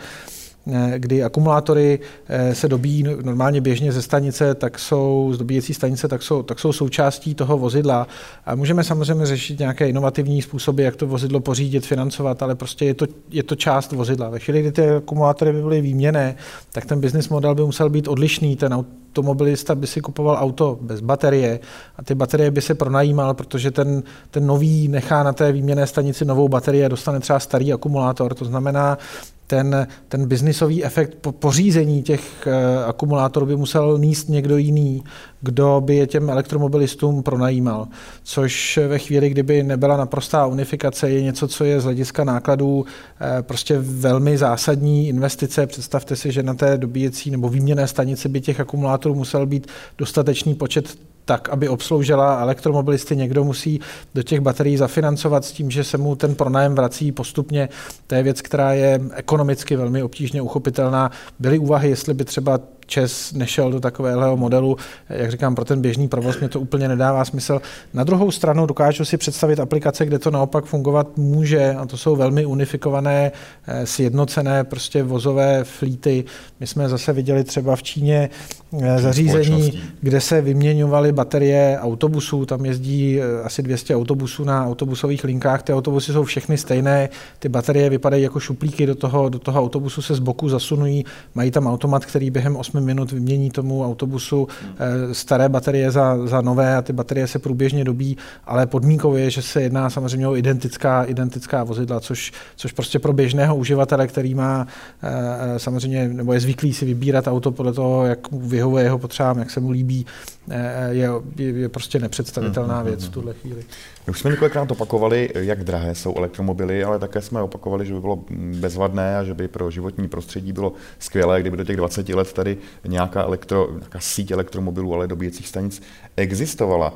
kdy akumulátory se dobíjí normálně běžně ze stanice, tak jsou z dobíjecí stanice, tak jsou, tak jsou součástí toho vozidla. A můžeme samozřejmě řešit nějaké inovativní způsoby, jak to vozidlo pořídit, financovat, ale prostě je to, je to část vozidla. Ve chvíli, kdy ty akumulátory by byly výměnné, tak ten business model by musel být odlišný. Ten automobilista by si kupoval auto bez baterie a ty baterie by se pronajímal, protože ten, ten nový nechá na té výměnné stanici novou baterii a dostane třeba starý akumulátor. To znamená, ten, ten biznisový efekt po pořízení těch uh, akumulátorů by musel nést někdo jiný, kdo by je těm elektromobilistům pronajímal. Což ve chvíli, kdyby nebyla naprostá unifikace, je něco, co je z hlediska nákladů uh, prostě velmi zásadní investice. Představte si, že na té dobíjecí nebo výměnné stanici by těch akumulátorů musel být dostatečný počet tak, aby obsloužila elektromobilisty. Někdo musí do těch baterií zafinancovat s tím, že se mu ten pronájem vrací postupně. To je věc, která je ekonomicky velmi obtížně uchopitelná. Byly úvahy, jestli by třeba ČEZ nešel do takového modelu, jak říkám, pro ten běžný provoz mě to úplně nedává smysl. Na druhou stranu dokážu si představit aplikace, kde to naopak fungovat může, a to jsou velmi unifikované, sjednocené prostě vozové flíty. My jsme zase viděli třeba v Číně zařízení, kde se vyměňovaly baterie autobusů, tam jezdí asi dvě stě autobusů na autobusových linkách, ty autobusy jsou všechny stejné, ty baterie vypadají jako šuplíky, do toho, do toho autobusu se z boku zasunují, mají tam automat, který během osmi minut vymění tomu autobusu staré baterie za, za nové a ty baterie se průběžně dobí, ale podmínkou je, že se jedná samozřejmě o identická, identická vozidla, což, což prostě pro běžného uživatele, který má samozřejmě, nebo je zvyklý si vybírat auto podle toho, jak vyhovuje jeho potřebám, jak se mu líbí, je, je, je prostě nepředstavitelná hmm, věc v tuhle chvíli. My už jsme několikrát opakovali, jak drahé jsou elektromobily, ale také jsme opakovali, že by bylo bezvadné a že by pro životní prostředí bylo skvělé, kdyby do těch dvaceti let tady nějaká, elektro, nějaká síť elektromobilů, ale dobíjecích stanic existovala.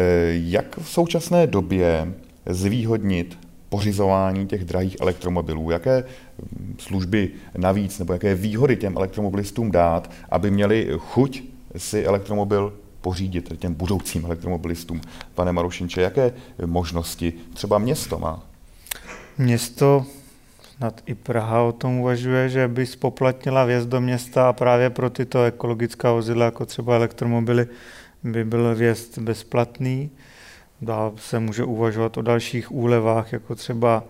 Jak v současné době zvýhodnit pořizování těch drahých elektromobilů? Jaké služby navíc nebo jaké výhody těm elektromobilistům dát, aby měli chuť si elektromobil pořídit těm budoucím elektromobilistům? Pane Marušinče, jaké možnosti třeba město má? Město, snad i Praha o tom uvažuje, že by spoplatnila vjezd do města a právě pro tyto ekologická vozidla, jako třeba elektromobily, by byl vjezd bezplatný. Dál se může uvažovat o dalších úlevách, jako třeba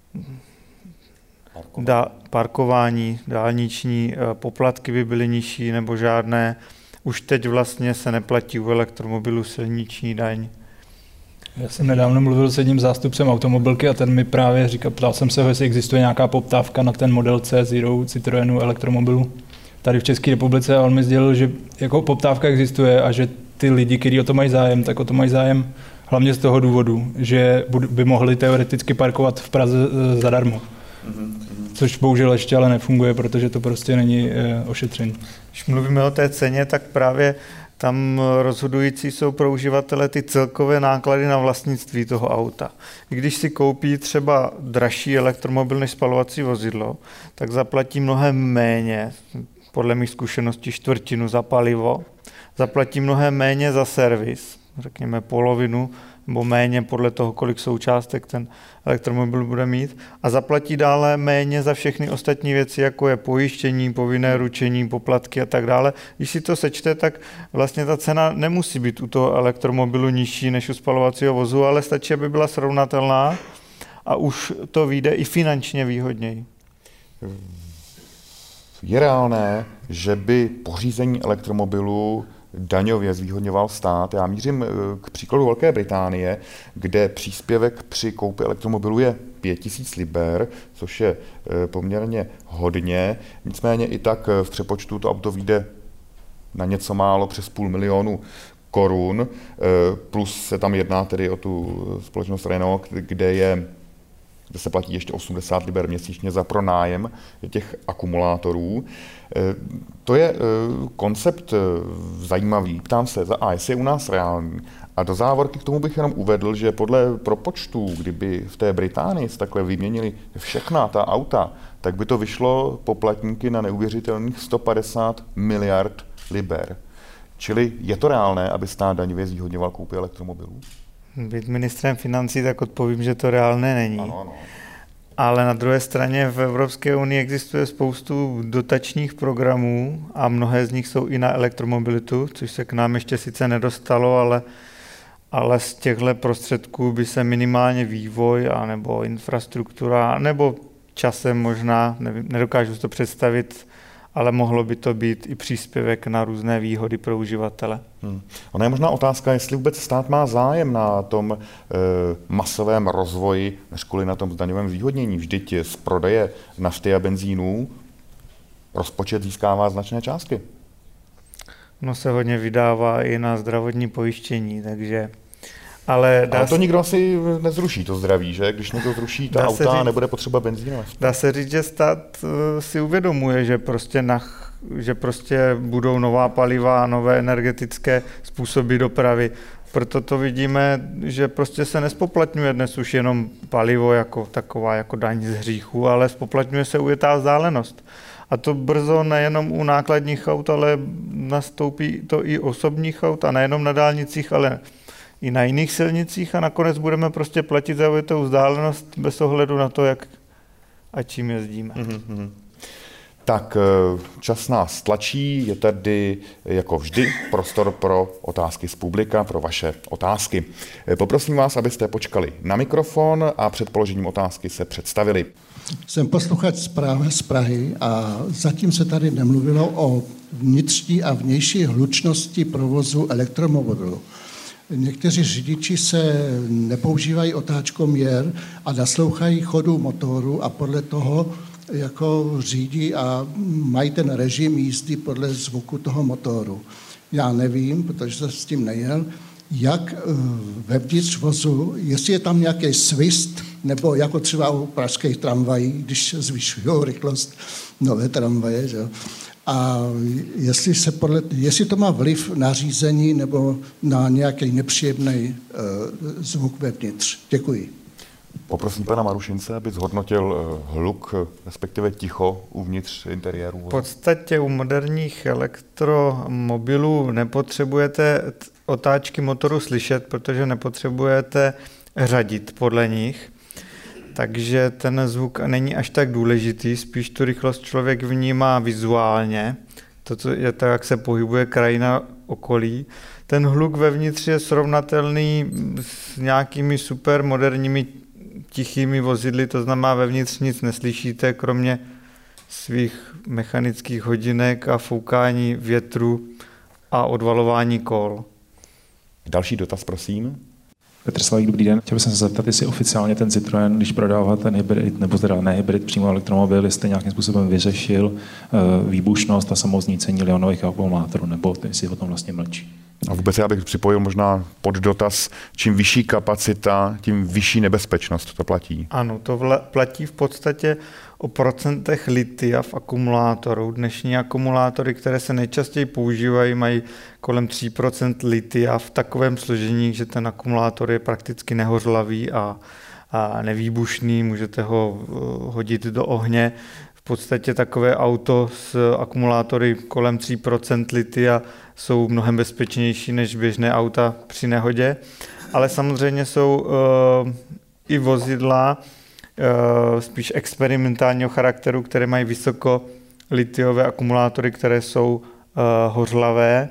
parkování, da, parkování dálniční, poplatky by byly nižší nebo žádné. Už teď vlastně se neplatí u elektromobilů silniční daň. Já jsem nedávno mluvil s jedním zástupcem automobilky a ten mi právě říkal, ptal jsem se ho, jestli existuje nějaká poptávka na ten model C Zero Citroenu elektromobilu tady v České republice a on mi sdělil, že jako poptávka existuje a že ty lidi, kteří o to mají zájem, tak o to mají zájem hlavně z toho důvodu, že by mohli teoreticky parkovat v Praze zadarmo. Což bohužel ještě ale nefunguje, protože to prostě není ošetření. Když mluvíme o té ceně, tak právě tam rozhodující jsou pro uživatele ty celkové náklady na vlastnictví toho auta. I když si koupí třeba dražší elektromobil než spalovací vozidlo, tak zaplatí mnohem méně, podle mých zkušeností čtvrtinu za palivo, zaplatí mnohem méně za servis, řekněme polovinu nebo méně podle toho, kolik součástek ten elektromobil bude mít a zaplatí dále méně za všechny ostatní věci, jako je pojištění, povinné ručení, poplatky a tak dále. Když si to sečte, tak vlastně ta cena nemusí být u toho elektromobilu nižší než u spalovacího vozu, ale stačí, aby byla srovnatelná a už to vyjde i finančně výhodněji. Je reálné, že by pořízení elektromobilu daňově zvýhodňoval stát? Já mířím k příkladu Velké Británie, kde příspěvek při koupi elektromobilu je pět tisíc liber, což je poměrně hodně. Nicméně i tak v přepočtu to auto vyjde na něco málo přes půl milionu korun, plus se tam jedná tedy o tu společnost Renault, kde je kde se platí ještě osmdesát liber měsíčně za pronájem těch akumulátorů. To je koncept zajímavý. Ptám se, za A, jestli je u nás reálný. A do závorky k tomu bych jenom uvedl, že podle propočtů, kdyby v té Británii se takhle vyměnili všechna ta auta, tak by to vyšlo poplatníky na neuvěřitelných sto padesát miliard liber. Čili je to reálné, aby stát daňově zvýhodňoval koupy elektromobilů? Být ministrem financí, tak odpovím, že to reálné není. Ano, ano. Ale na druhé straně v Evropské unii existuje spoustu dotačních programů a mnohé z nich jsou i na elektromobilitu, což se k nám ještě sice nedostalo, ale, ale z těchto prostředků by se minimálně vývoj a nebo infrastruktura, nebo časem možná, nevím, nedokážu si to představit, ale mohlo by to být i příspěvek na různé výhody pro uživatele. Hmm. Ona je možná otázka, jestli vůbec stát má zájem na tom e, masovém rozvoji, než kvůli na tom daňovém zvýhodnění. Vždyť z prodeje nafty a benzínů rozpočet získává značné částky. No se hodně vydává i na zdravotní pojištění, takže... Ale, Ale to nikdo asi nezruší, to zdraví, že? Když někdo zruší ta auta, říct, nebude potřeba benzín. Dá se říct, že stát si uvědomuje, že prostě, na, že prostě budou nová paliva a nové energetické způsoby dopravy. Proto to vidíme, že prostě se nespoplatňuje dnes už jenom palivo jako taková jako daň z hříchu, ale spoplatňuje se ujetá vzdálenost. A to brzo nejenom u nákladních aut, ale nastoupí to i osobních aut a nejenom na dálnicích, ale i na jiných silnicích a nakonec budeme prostě platit za ujetou vzdálenost bez ohledu na to, jak a čím jezdíme. Mm-hmm. Tak čas nás tlačí, je tady jako vždy prostor pro otázky z publika, pro vaše otázky. Poprosím vás, abyste počkali na mikrofon a před položením otázky se představili. Jsem posluchač z Prahy a zatím se tady nemluvilo o vnitřní a vnější hlučnosti provozu elektromobilu. Někteří řidiči se nepoužívají otáčkoměr a naslouchají chodu motoru a podle toho jako řídí a mají ten režim jízdy podle zvuku toho motoru. Já nevím, protože jsem s tím nejel, jak vevnitř vozu, jestli je tam nějaký svist, nebo jako třeba u pražských tramvají, když zvyšují rychlost nové tramvaje, že? A jestli, se podle, jestli to má vliv na řízení nebo na nějaký nepříjemný uh, zvuk vevnitř. Děkuji. Poprosím pana Marušince, aby zhodnotil hluk, respektive ticho uvnitř interiéru. V podstatě u moderních elektromobilů nepotřebujete otáčky motoru slyšet, protože nepotřebujete řadit podle nich. Takže ten zvuk není až tak důležitý, spíš tu rychlost člověk vnímá vizuálně. To je to, jak se pohybuje krajina okolí. Ten hluk vevnitř je srovnatelný s nějakými super moderními tichými vozidly, to znamená vevnitř nic neslyšíte, kromě svých mechanických hodinek a foukání větru a odvalování kol. Další dotaz, prosím. Petr Slavík, dobrý den. Chtěl bych se zeptat, jestli oficiálně ten Citroën, když prodává ten hybrid, nebo teda ne hybrid, přímo elektromobil, jestli nějakým způsobem vyřešil uh, výbušnost a samoznícení lionových akumulátorů, nebo jestli o tom vlastně mlčí. A vůbec já bych připojil možná pod dotaz, čím vyšší kapacita, tím vyšší nebezpečnost to platí. Ano, to vla, platí v podstatě o procentech litia v akumulátoru. Dnešní akumulátory, které se nejčastěji používají, mají kolem tři procenta litia v takovém složení, že ten akumulátor je prakticky nehořlavý a, a nevýbušný, můžete ho hodit do ohně. v podstatě takové auto s akumulátory kolem tři procenta litia jsou mnohem bezpečnější než běžné auta při nehodě. Ale samozřejmě jsou uh, i vozidla uh, spíš experimentálního charakteru, které mají vysoko litiové akumulátory, které jsou uh, hořlavé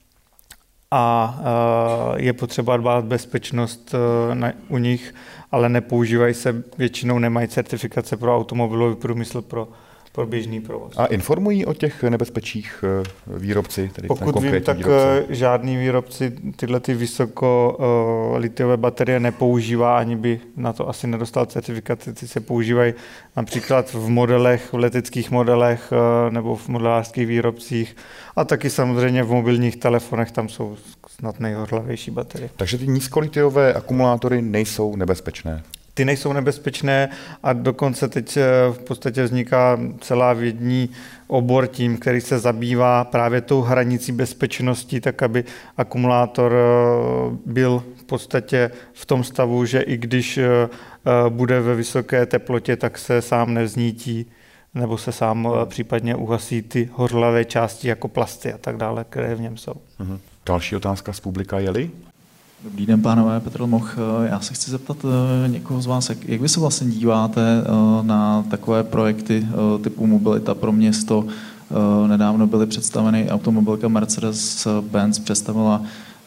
a uh, je potřeba dbát bezpečnost uh, na, u nich, ale nepoužívají se, většinou nemají certifikace pro automobilový průmysl, pro, pro běžný provoz. A informují o těch nebezpečích výrobci? Tedy Pokud vím, tak výrobci? Žádný výrobci tyhle ty vysoko uh, litiové baterie nepoužívá, ani by na to asi nedostal certifikaci. Ty se používají například v modelech, v leteckých modelech uh, nebo v modelářských výrobcích a taky samozřejmě v mobilních telefonech, tam jsou snad nejhořlavější baterie. Takže ty nízkolitiové akumulátory nejsou nebezpečné? Ty nejsou nebezpečné a dokonce teď v podstatě vzniká celá vědní obor tím, který se zabývá právě tou hranicí bezpečnosti, tak aby akumulátor byl v podstatě v tom stavu, že i když bude ve vysoké teplotě, tak se sám nevznítí nebo se sám případně uhasí ty hořlavé části jako plasty a tak dále, které v něm jsou. Mhm. Další otázka z publika, je-li? Dobrý den, pánové, Petr Moch. Já se chci zeptat někoho z vás, jak, jak vy se vlastně díváte na takové projekty typu Mobilita pro město. Nedávno byly představeny automobilka Mercedes-Benz, představila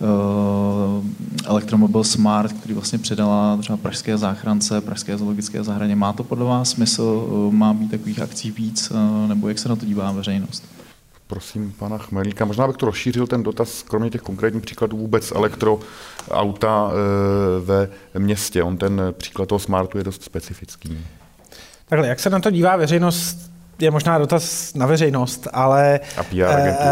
elektromobil Smart, který vlastně předala třeba pražské záchrance, pražské zoologické zahradě. Má to podle vás smysl? Má být takových akcí víc? Nebo jak se na to dívá veřejnost? Prosím pana Chmelíka, možná bych to rozšířil ten dotaz, kromě těch konkrétních příkladů vůbec elektroauta ve městě. On ten příklad toho Smartu je dost specifický. Takhle, jak se na to dívá veřejnost, je možná dotaz na veřejnost, ale a P R agentury.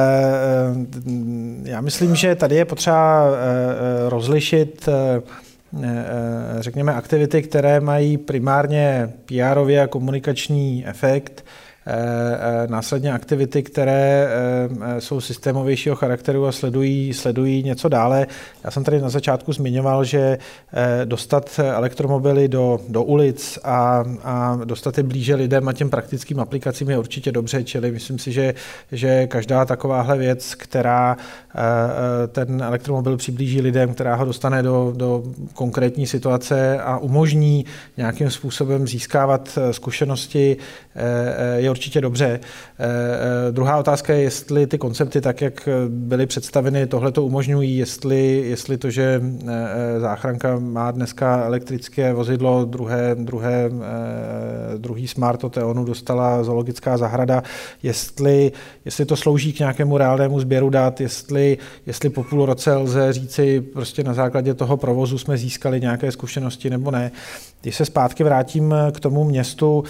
E, já myslím, že tady je potřeba rozlišit řekněme aktivity, které mají primárně P R ově a komunikační efekt, následně aktivity, které jsou systémovějšího charakteru a sledují, sledují něco dále. Já jsem tady na začátku zmiňoval, že dostat elektromobily do, do ulic a, a dostat je blíže lidem a těm praktickým aplikacím je určitě dobře, čili myslím si, že, že každá takováhle věc, která ten elektromobil přiblíží lidem, která ho dostane do, do konkrétní situace a umožní nějakým způsobem získávat zkušenosti, je určitě dobře. Eh, druhá otázka je, jestli ty koncepty, tak jak byly představeny, tohle to umožňují, jestli, jestli to, že eh, záchranka má dneska elektrické vozidlo, druhé, druhé, eh, druhý Smart od Eonu dostala zoologická zahrada, jestli, jestli to slouží k nějakému reálnému sběru dat, jestli, jestli po půl roce lze říci, prostě na základě toho provozu jsme získali nějaké zkušenosti nebo ne. Když se zpátky vrátím k tomu městu,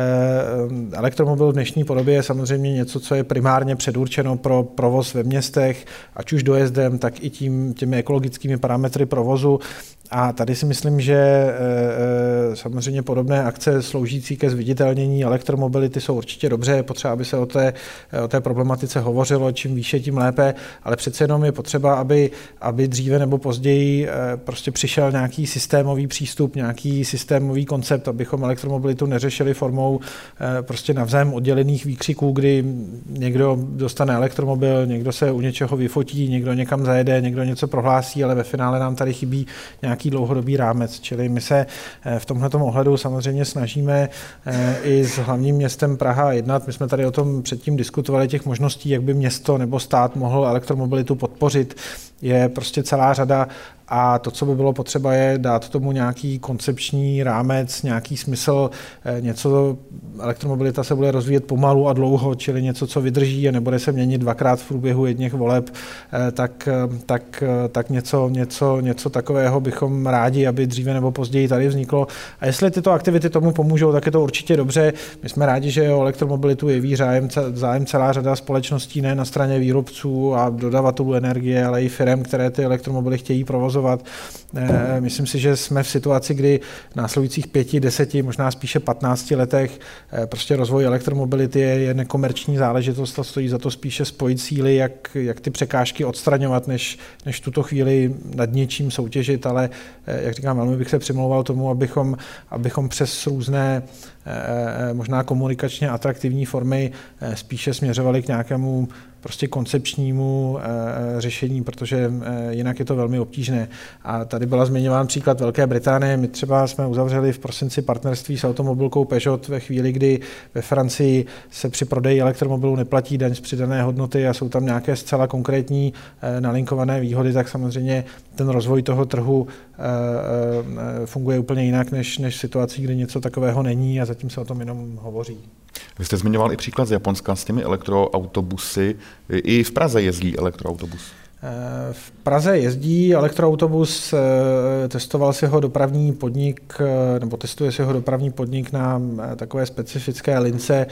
eh, elektromobil v dnešní podobě je samozřejmě něco, co je primárně předurčeno pro provoz ve městech, ať už dojezdem, tak i tím, těmi ekologickými parametry provozu. A tady si myslím, že e, samozřejmě podobné akce sloužící ke zviditelnění elektromobility jsou určitě dobře, je potřeba, aby se o té, o té problematice hovořilo, čím výše, tím lépe, ale přece jenom je potřeba, aby, aby dříve nebo později e, prostě přišel nějaký systémový přístup, nějaký systémový koncept, abychom elektromobilitu neřešili formou e, prostě navzájem oddělených výkřiků, kdy někdo dostane elektromobil, někdo se u něčeho vyfotí, někdo někam zajede, někdo něco prohlásí, ale ve finále nám tady chybí nějaký dlouhodobý rámec, čili my se v tomhletom ohledu samozřejmě snažíme i s hlavním městem Praha jednat. My jsme tady o tom předtím diskutovali těch možností, jak by město nebo stát mohl elektromobilitu podpořit. Je prostě celá řada a to, co by bylo potřeba, je dát tomu nějaký koncepční rámec, nějaký smysl, něco, elektromobilita se bude rozvíjet pomalu a dlouho, čili něco, co vydrží a nebude se měnit dvakrát v průběhu jedněch voleb, tak, tak, tak něco, něco, něco takového bychom rádi, aby dříve nebo později tady vzniklo. A jestli tyto aktivity tomu pomůžou, tak je to určitě dobře. My jsme rádi, že o elektromobilitu jeví zájem, zájem celá řada společností, ne na straně výrobců a dodavatelů energie, ale i firem, které ty elektromobily chtějí provozovat. provozovat. Myslím si, že jsme v situaci, kdy v následujících pěti, deseti, možná spíše patnácti letech prostě rozvoj elektromobility je, je nekomerční záležitost a stojí za to spíše spojit síly, jak, jak ty překážky odstraňovat, než, než tuto chvíli nad něčím soutěžit, ale jak říkám, velmi bych se přimlouval tomu, abychom, abychom přes různé možná komunikačně atraktivní formy spíše směřovali k nějakému prostě koncepčnímu e, řešení, protože e, jinak je to velmi obtížné. A tady byla zmiňován příklad Velké Británie. My třeba jsme uzavřeli v prosinci partnerství s automobilkou Peugeot ve chvíli, kdy ve Francii se při prodeji elektromobilů neplatí daň z přidané hodnoty a jsou tam nějaké zcela konkrétní e, nalinkované výhody, tak samozřejmě ten rozvoj toho trhu e, e, funguje úplně jinak než, než situací, kdy něco takového není a zatím se o tom jenom hovoří. Vy jste zmiňoval i příklad z Japonska s těmi elektroautobusy. I v Praze jezdí elektroautobus. V Praze jezdí elektroautobus, testoval si ho dopravní podnik, nebo testuje si ho dopravní podnik na takové specifické lince,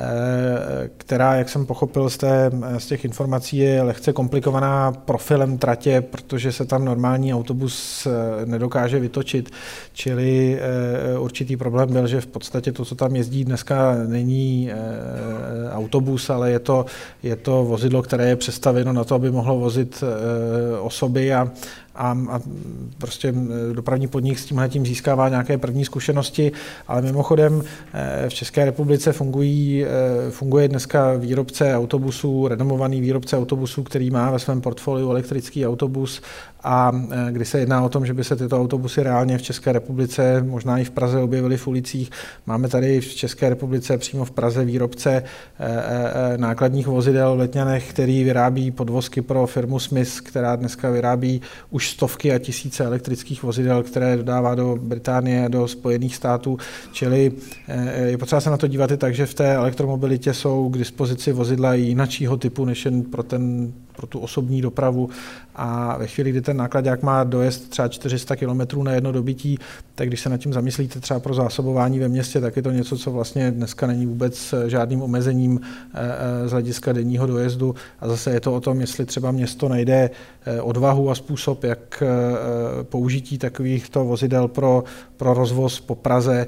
která, jak jsem pochopil z, té, z těch informací, je lehce komplikovaná profilem tratě, protože se tam normální autobus nedokáže vytočit. Čili určitý problém byl, že v podstatě to, co tam jezdí dneska, není autobus, ale je to, je to vozidlo, které je přestavěno na to, aby mohlo vozit osoby a, a, a prostě dopravní podnik s tímhletím získává nějaké první zkušenosti, ale mimochodem v České republice fungují, funguje dneska výrobce autobusů, renomovaný výrobce autobusů, který má ve svém portfoliu elektrický autobus a kdy se jedná o tom, že by se tyto autobusy reálně v České republice, možná i v Praze objevily v ulicích. Máme tady v České republice přímo v Praze výrobce nákladních vozidel v Letňanech, který vyrábí podvozky pro firmu Smith, která dneska vyrábí už stovky a tisíce elektrických vozidel, které dodává do Británie, do Spojených států. Čili je potřeba se na to dívat i tak, že v té elektromobilitě jsou k dispozici vozidla i jinačího typu, než jen pro, ten, pro tu osobní dopravu. A ve chvíli, kdy ten nákladák má dojezd třeba čtyři sta kilometrů na jedno dobytí, tak když se nad tím zamyslíte třeba pro zásobování ve městě, tak je to něco, co vlastně dneska není vůbec žádným omezením z hlediska denního dojezdu. A zase je to o tom, jestli třeba město najde odvahu a způsob, jak použití takovýchto vozidel pro, pro rozvoz po Praze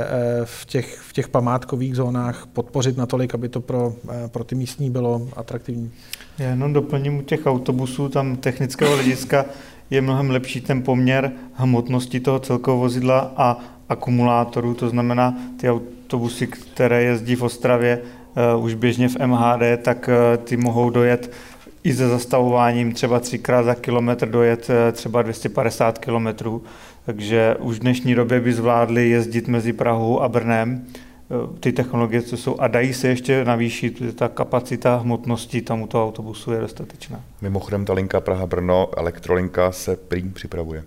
v těch, v těch památkových zónách podpořit natolik, aby to pro, pro ty místní bylo atraktivní. Já jenom doplním u těch autobusů, tam technického hlediska je mnohem lepší ten poměr hmotnosti toho celkového vozidla a akumulátorů, to znamená ty autobusy, které jezdí v Ostravě uh, už běžně v M H D, tak uh, ty mohou dojet i se zastavováním třeba třikrát za kilometr dojet uh, třeba dvě stě padesát kilometrů, takže už v dnešní době by zvládli jezdit mezi Prahou a Brnem. Ty technologie, co jsou, a dají se ještě navýšit, ta kapacita hmotnosti tomuto autobusu je dostatečná. Mimochodem ta linka Praha-Brno, elektrolinka, se prý připravuje.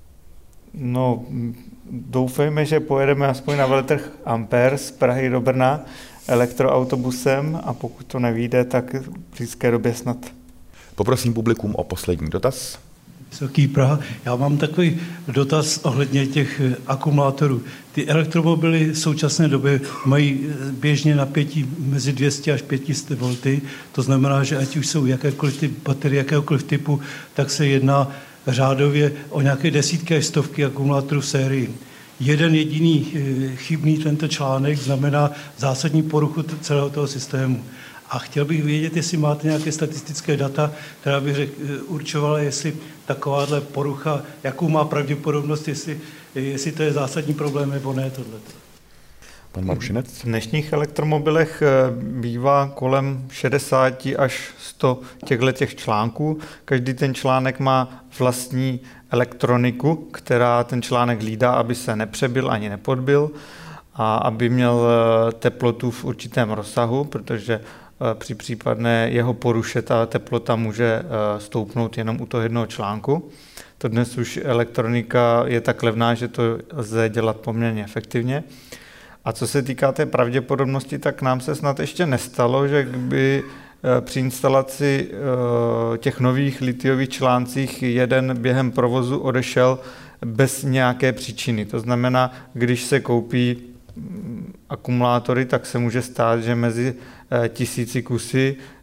No, doufejme, že pojedeme aspoň na veletrh Ampere z Prahy do Brna elektroautobusem a pokud to nevyjde, tak v blízké době snad. Poprosím publikum o poslední dotaz. Vysoký Praha. Já mám takový dotaz ohledně těch akumulátorů. Ty elektromobily v současné době mají běžně napětí mezi dvě stě až pět set volty. To znamená, že ať už jsou jakékoliv ty baterie, jakéhokoliv typu, tak se jedná řádově o nějaké desítky až stovky akumulátorů v sérii. Jeden jediný chybný tento článek znamená zásadní poruchu celého toho systému. A chtěl bych vědět, jestli máte nějaké statistické data, která by řek, určovala, jestli takováhle porucha, jakou má pravděpodobnost, jestli, jestli to je zásadní problém nebo ne tohleto. Pan Marušinec? V dnešních elektromobilech bývá kolem šedesát až sto těchto článků. Každý ten článek má vlastní elektroniku, která ten článek hlídá, aby se nepřebil ani nepodbil a aby měl teplotu v určitém rozsahu, protože při případné jeho poruše ta teplota může stoupnout jenom u toho jednoho článku. To dnes už elektronika je tak levná, že to lze dělat poměrně efektivně. A co se týká té pravděpodobnosti, tak nám se snad ještě nestalo, že by při instalaci těch nových litiových článcích jeden během provozu odešel bez nějaké příčiny. To znamená, když se koupí akumulátory, tak se může stát, že mezi tisíci kusy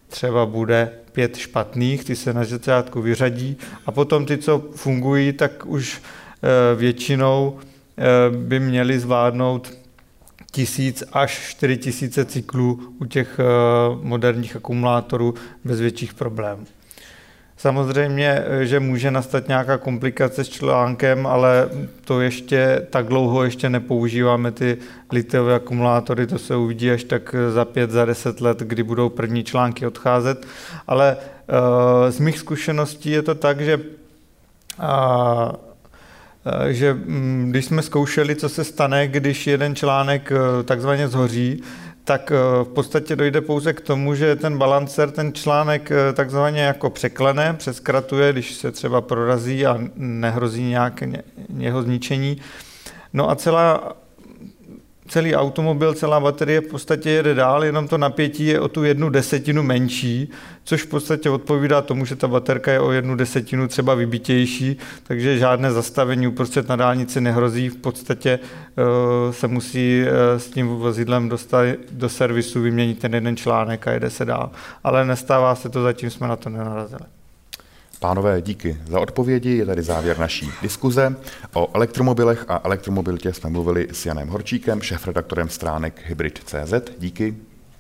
třeba bude pět špatných, ty se na začátku vyřadí a potom ty, co fungují, tak už většinou by měli zvládnout tisíc až čtyři tisíce cyklů u těch moderních akumulátorů bez větších problémů. Samozřejmě, že může nastat nějaká komplikace s článkem, ale to ještě tak dlouho ještě nepoužíváme ty litiové akumulátory, to se uvidí až tak za pět, za deset let, kdy budou první články odcházet. Ale uh, z mých zkušeností je to tak, že, uh, že um, když jsme zkoušeli, co se stane, když jeden článek uh, takzvaně zhoří, tak v podstatě dojde pouze k tomu, že ten balancer ten článek takzvaně jako překlene, přeskratuje, když se třeba prorazí a nehrozí nějak jeho zničení. No a celá, celý automobil, celá baterie v podstatě jede dál, jenom to napětí je o tu jednu desetinu menší, což v podstatě odpovídá tomu, že ta baterka je o jednu desetinu třeba vybitější, takže žádné zastavení uprostřed na dálnici nehrozí, v podstatě uh, se musí uh, s tím vozidlem dostat do servisu, vyměnit ten jeden článek a jede se dál. Ale nestává se to, zatím jsme na to nenarazili. Pánové, díky za odpovědi. Je tady závěr naší diskuze. O elektromobilech a elektromobilitě jsme mluvili s Janem Horčíkem, šéfredaktorem stránek Hybrid tečka cé zet. Díky.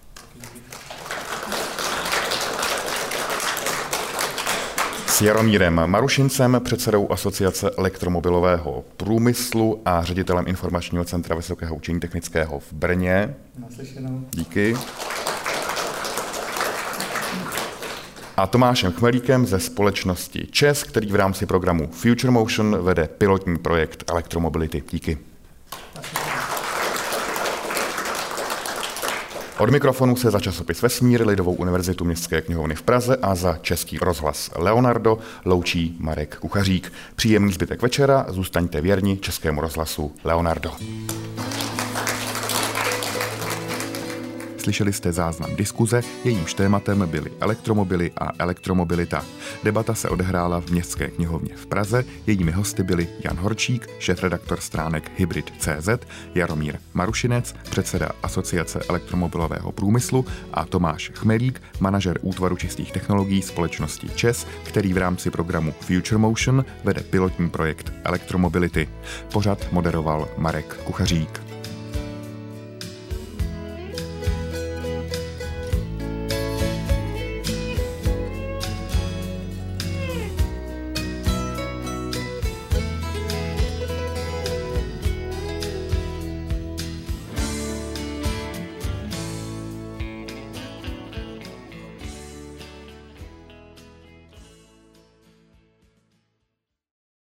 S Jaromírem Marušincem, předsedou Asociace elektromobilového průmyslu a ředitelem informačního centra Vysokého učení technického v Brně. Naslyšenou. Díky. A Tomášem Chmelíkem ze společnosti ČES, který v rámci programu Future Motion vede pilotní projekt elektromobility. Díky. Od mikrofonu se za časopis Vesmír, Lidovou univerzitu Městské knihovny v Praze a za Český rozhlas Leonardo loučí Marek Kuchařík. Příjemný zbytek večera, zůstaňte věrni Českému rozhlasu Leonardo. Slyšeli jste záznam diskuze, jejímž tématem byly elektromobily a elektromobilita. Debata se odehrála v Městské knihovně v Praze, jejími hosty byli Jan Horčík, šéfredaktor stránek Hybrid tečka cé zet, Jaromír Marušinec, předseda Asociace elektromobilového průmyslu a Tomáš Chmelík, manažer útvaru čistých technologií společnosti ČES, který v rámci programu Future Motion vede pilotní projekt elektromobility. Pořad moderoval Marek Kuchařík.